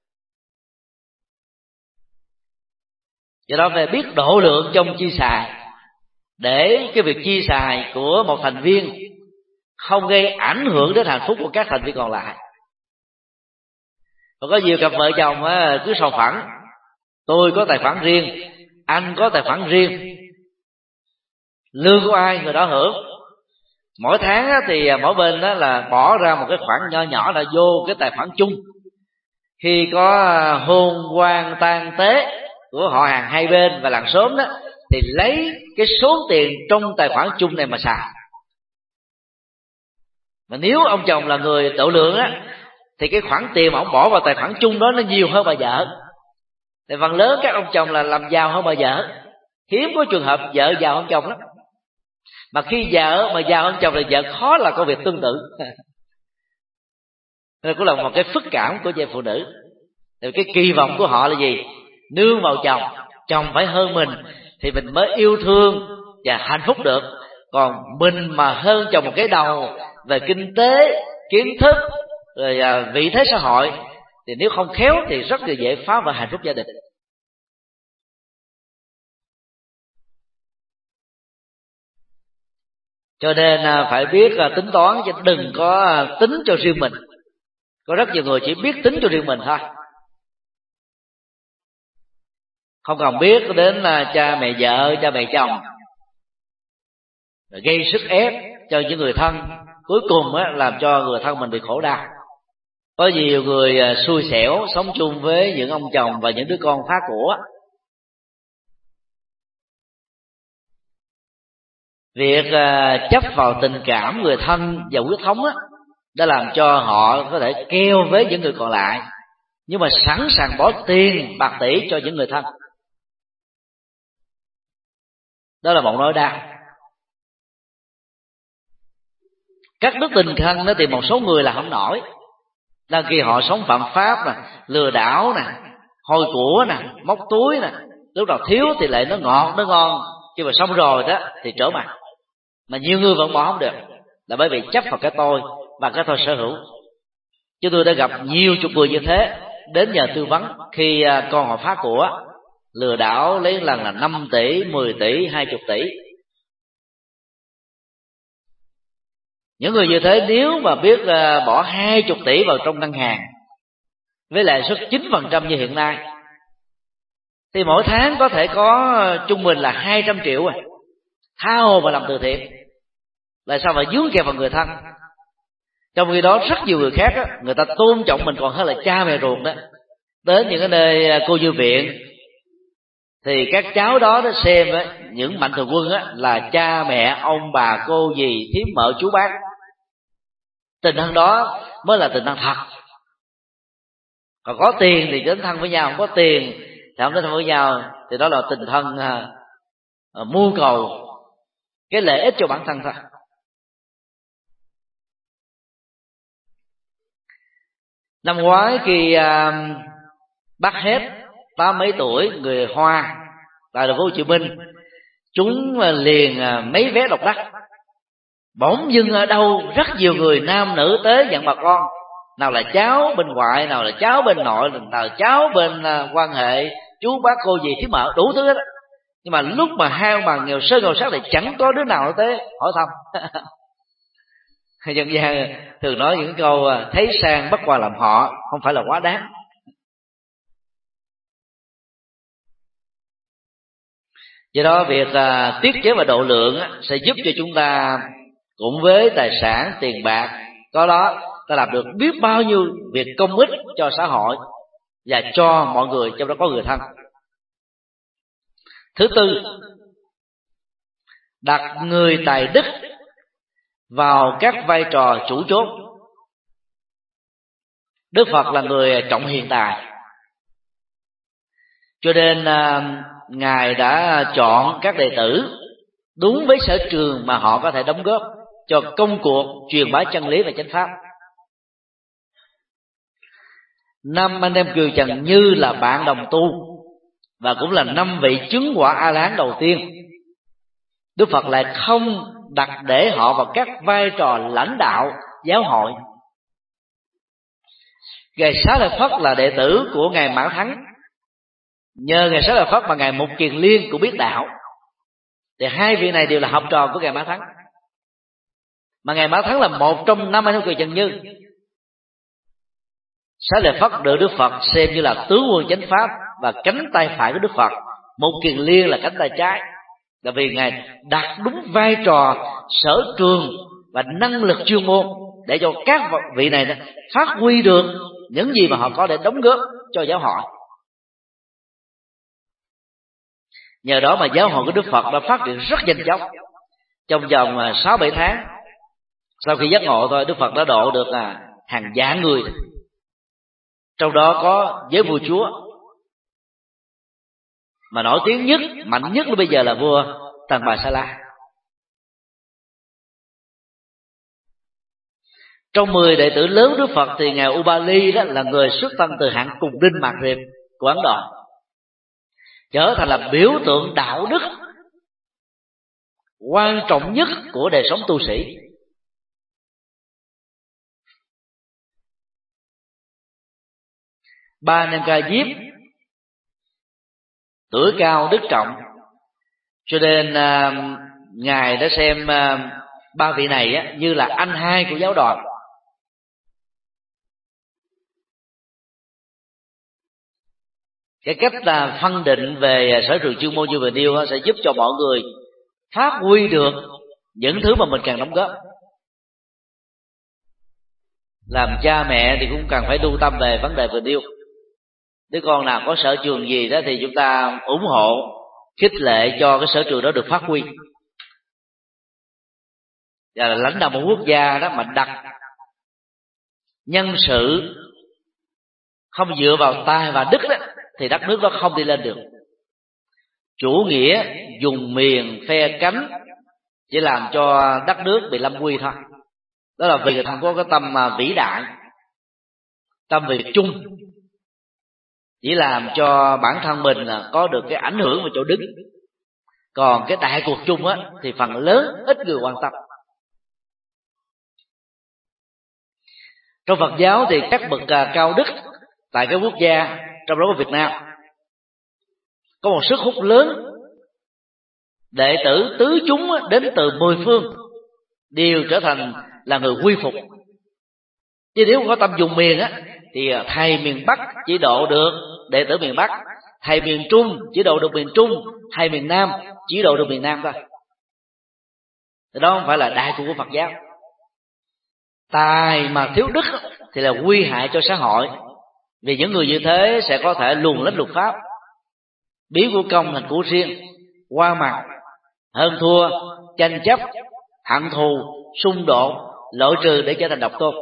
C: Do đó phải biết độ lượng trong chi xài, để cái việc chi xài của một thành viên không gây ảnh hưởng đến hạnh phúc của các thành viên còn lại. Còn có nhiều cặp vợ chồng cứ sòng phẳng, tôi có tài khoản riêng, anh có tài khoản riêng, lương của ai người đó hưởng. Mỗi tháng thì mỗi bên đó là bỏ ra một cái khoản nho nhỏ là vô cái tài khoản chung. Khi có hôn quan tang tế của họ hàng hai bên và làng xóm đó thì lấy cái số tiền trong tài khoản chung này mà xài. Mà nếu ông chồng là người độ lượng á thì cái khoản tiền mà ông bỏ vào tài khoản chung đó nó nhiều hơn bà vợ. Thì phần lớn các ông chồng là làm giàu hơn bà vợ, hiếm có trường hợp vợ giàu hơn chồng lắm. Mà khi vợ mà giàu hơn chồng thì vợ khó là có việc tương tự. Nên cũng là một cái phức cảm của chị phụ nữ. Thì cái kỳ vọng của họ là gì? Nương vào chồng, chồng phải hơn mình thì mình mới yêu thương và hạnh phúc được. Còn mình mà hơn chồng một cái đầu về kinh tế, kiến thức, rồi vị thế xã hội thì nếu không khéo thì rất là dễ phá vỡ hạnh phúc gia đình. Cho nên phải biết tính toán, chứ đừng có tính cho riêng mình. Có rất nhiều người chỉ biết tính cho riêng mình thôi, không cần biết đến cha mẹ vợ, cha mẹ chồng, gây sức ép cho những người thân, cuối cùng làm cho người thân mình bị khổ đau. Có nhiều người xui xẻo sống chung với những ông chồng và những đứa con phá của. Việc chấp vào tình cảm người thân và huyết thống đã làm cho họ có thể keo với những người còn lại, nhưng mà sẵn sàng bỏ tiền bạc tỷ cho những người thân. Đó là một nỗi đau. Cắt đứt tình thân đó thì một số người là không nổi. Đang khi họ sống phạm pháp nè, lừa đảo nè, hôi của nè, móc túi nè, lúc nào thiếu thì lại nó ngọt nó ngon, chứ mà xong rồi đó thì trở mặt. Mà nhiều người vẫn bỏ không được, là bởi vì chấp vào cái tôi và cái tôi sở hữu. Chứ tôi đã gặp nhiều chục người như thế đến nhờ tư vấn khi con họ phá của, lừa đảo lấy lần là 5 tỷ, 10 tỷ, 20 tỷ. Những người như thế nếu mà biết bỏ 20 tỷ vào trong ngân hàng với lãi suất 9% như hiện nay, thì mỗi tháng có thể có trung bình là 200 triệu tha hồ mà làm từ thiện. Tại sao mà dướng kèm vào người thân? Trong khi đó rất nhiều người khác người ta tôn trọng mình còn hơn là cha mẹ ruột đó. Đến những cái nơi cô nhi viện thì các cháu đó nó xem những mạnh thường quân là cha mẹ, ông bà, cô dì, thím mợ, chú bác. Tình thân đó mới là tình thân thật. Còn có tiền thì đến thân với nhau, không có tiền thì không đến thân với nhau, thì đó là tình thân mưu cầu cái lợi ích cho bản thân thôi. Năm ngoái khi bắt hết 80 mấy tuổi người Hoa tại thành phố Hồ Chí Minh, chúng liền mấy vé độc đắc. Bỗng dưng ở đâu rất nhiều người nam nữ tới nhận bà con, nào là cháu bên ngoại, nào là cháu bên nội, nào là cháu bên quan hệ chú bác cô dì thím mợ, đủ thứ hết. Nhưng mà lúc mà hai ông bà nghèo sơ nghèo sát thì chẳng có đứa nào tới hỏi thăm. Dân gian thường nói những câu thấy sang bắt qua làm họ, không phải là quá đáng. Do đó việc tiết chế và độ lượng sẽ giúp cho chúng ta cùng với tài sản, tiền bạc có đó, ta làm được biết bao nhiêu việc công ích cho xã hội và cho mọi người, trong đó có người thân. Thứ tư, đặt người tài đức vào các vai trò chủ chốt. Đức Phật là người trọng hiện tài, cho nên Ngài đã chọn các đệ tử đúng với sở trường mà họ có thể đóng góp cho công cuộc truyền bá chân lý và chánh pháp. Năm anh em Kiều Trần Như là bạn đồng tu và cũng là 5 vị chứng quả A-la-hán đầu tiên. Đức Phật lại không đặt để họ vào các vai trò lãnh đạo giáo hội. Ngài Xá Lợi Phất là đệ tử của Ngài Mã Thắng. Nhờ Ngài Xá Lợi Phất mà Ngài Mục Kiền Liên cũng biết đạo. Thì hai vị này đều là học trò của Ngài Mã Thắng. Mà Ngài Mã Thắng là một trong 5 anh em Kiều Trần Như. Xá Lợi Phất được Đức Phật xem như là tướng quân chánh pháp và cánh tay phải của Đức Phật. Mục Kiền Liên là cánh tay trái, là vì Ngài đặt đúng vai trò, sở trường và năng lực chuyên môn để cho các vị này phát huy được những gì mà họ có để đóng góp cho giáo hội. Nhờ đó mà giáo hội của Đức Phật đã phát triển rất nhanh chóng. Trong vòng 6-7 tháng sau khi giác ngộ thôi, Đức Phật đã độ được hàng vạn người, trong đó có giới vua chúa, mà nổi tiếng nhất, mạnh nhất bây giờ là vua Tần Bà Sa La. Trong 10 đệ tử lớn Đức Phật thì Ngài Ubali đó là người xuất thân từ hạng cùng đinh Mạt Riềm của Ấn Độ, trở thành là biểu tượng đạo đức quan trọng nhất của đời sống tu sĩ. Ba Nam Ca Diếp tuổi cao đức trọng, cho nên Ngài đã xem ba vị này á, như là anh hai của giáo đoàn. Cái cách là phân định về sở trường chuyên môn như vừa nêu sẽ giúp cho mọi người phát huy được những thứ mà mình cần đóng góp. Làm cha mẹ thì cũng cần phải lưu tâm về vấn đề vừa nêu. Đứa con nào có sở trường gì đó thì chúng ta ủng hộ, khích lệ cho cái sở trường đó được phát huy. Và là lãnh đạo một quốc gia đó mà đặt nhân sự không dựa vào tài và đức đó, thì đất nước đó không đi lên được. Chủ nghĩa dùng miền phe cánh chỉ làm cho đất nước bị lâm nguy thôi. Đó là vì người ta có cái tâm vĩ đại, tâm về chung, chỉ làm cho bản thân mình có được cái ảnh hưởng vào chỗ đứng. Còn cái đại cuộc chung á thì phần lớn ít người quan tâm. Trong Phật giáo thì các bậc cao đức tại các quốc gia, trong đó có Việt Nam, có một sức hút lớn. Đệ tử tứ chúng đến từ 10 phương đều trở thành là người quy phục. Chứ nếu có tâm dùng miền á thì thầy miền Bắc chỉ độ được đệ tử miền Bắc, thầy miền Trung chỉ độ được miền Trung, thầy miền Nam chỉ độ được miền Nam thôi. Thì đó không phải là đại của Phật giáo. Tài mà thiếu đức thì là nguy hại cho xã hội, vì những người như thế sẽ có thể luồn lách luật pháp, biến của công thành của riêng, qua mặt, hơn thua, tranh chấp, hận thù, xung đột, loại trừ để trở thành độc tôn.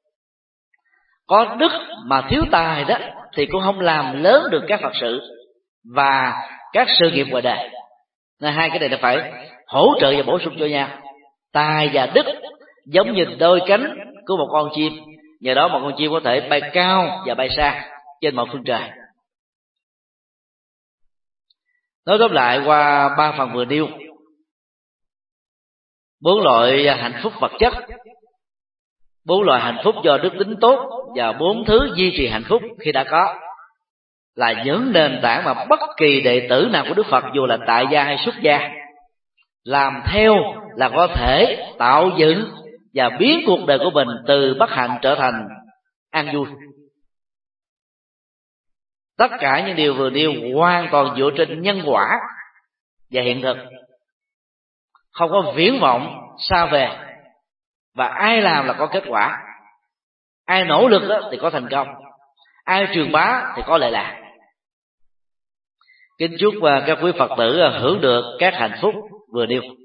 C: Có đức mà thiếu tài đó thì cũng không làm lớn được các Phật sự và các sự nghiệp ngoài đời. Nên hai cái này là phải hỗ trợ và bổ sung cho nhau. Tài và đức giống như đôi cánh của một con chim, nhờ đó một con chim có thể bay cao và bay xa trên mọi phương trời. Nói tóm lại qua 3 phần vừa nêu, 4 loại hạnh phúc vật chất, 4 loại hạnh phúc do đức tính tốt và 4 thứ duy trì hạnh phúc khi đã có, là những nền tảng mà bất kỳ đệ tử nào của Đức Phật, dù là tại gia hay xuất gia, làm theo là có thể tạo dựng và biến cuộc đời của mình từ bất hạnh trở thành an vui. Tất cả những điều vừa nêu hoàn toàn dựa trên nhân quả và hiện thực, không có viễn vọng xa về. Và ai làm là có kết quả, ai nỗ lực đó thì có thành công, ai truyền bá thì có lệ lạc. Kính chúc các quý Phật tử hưởng được các hạnh phúc vừa nêu.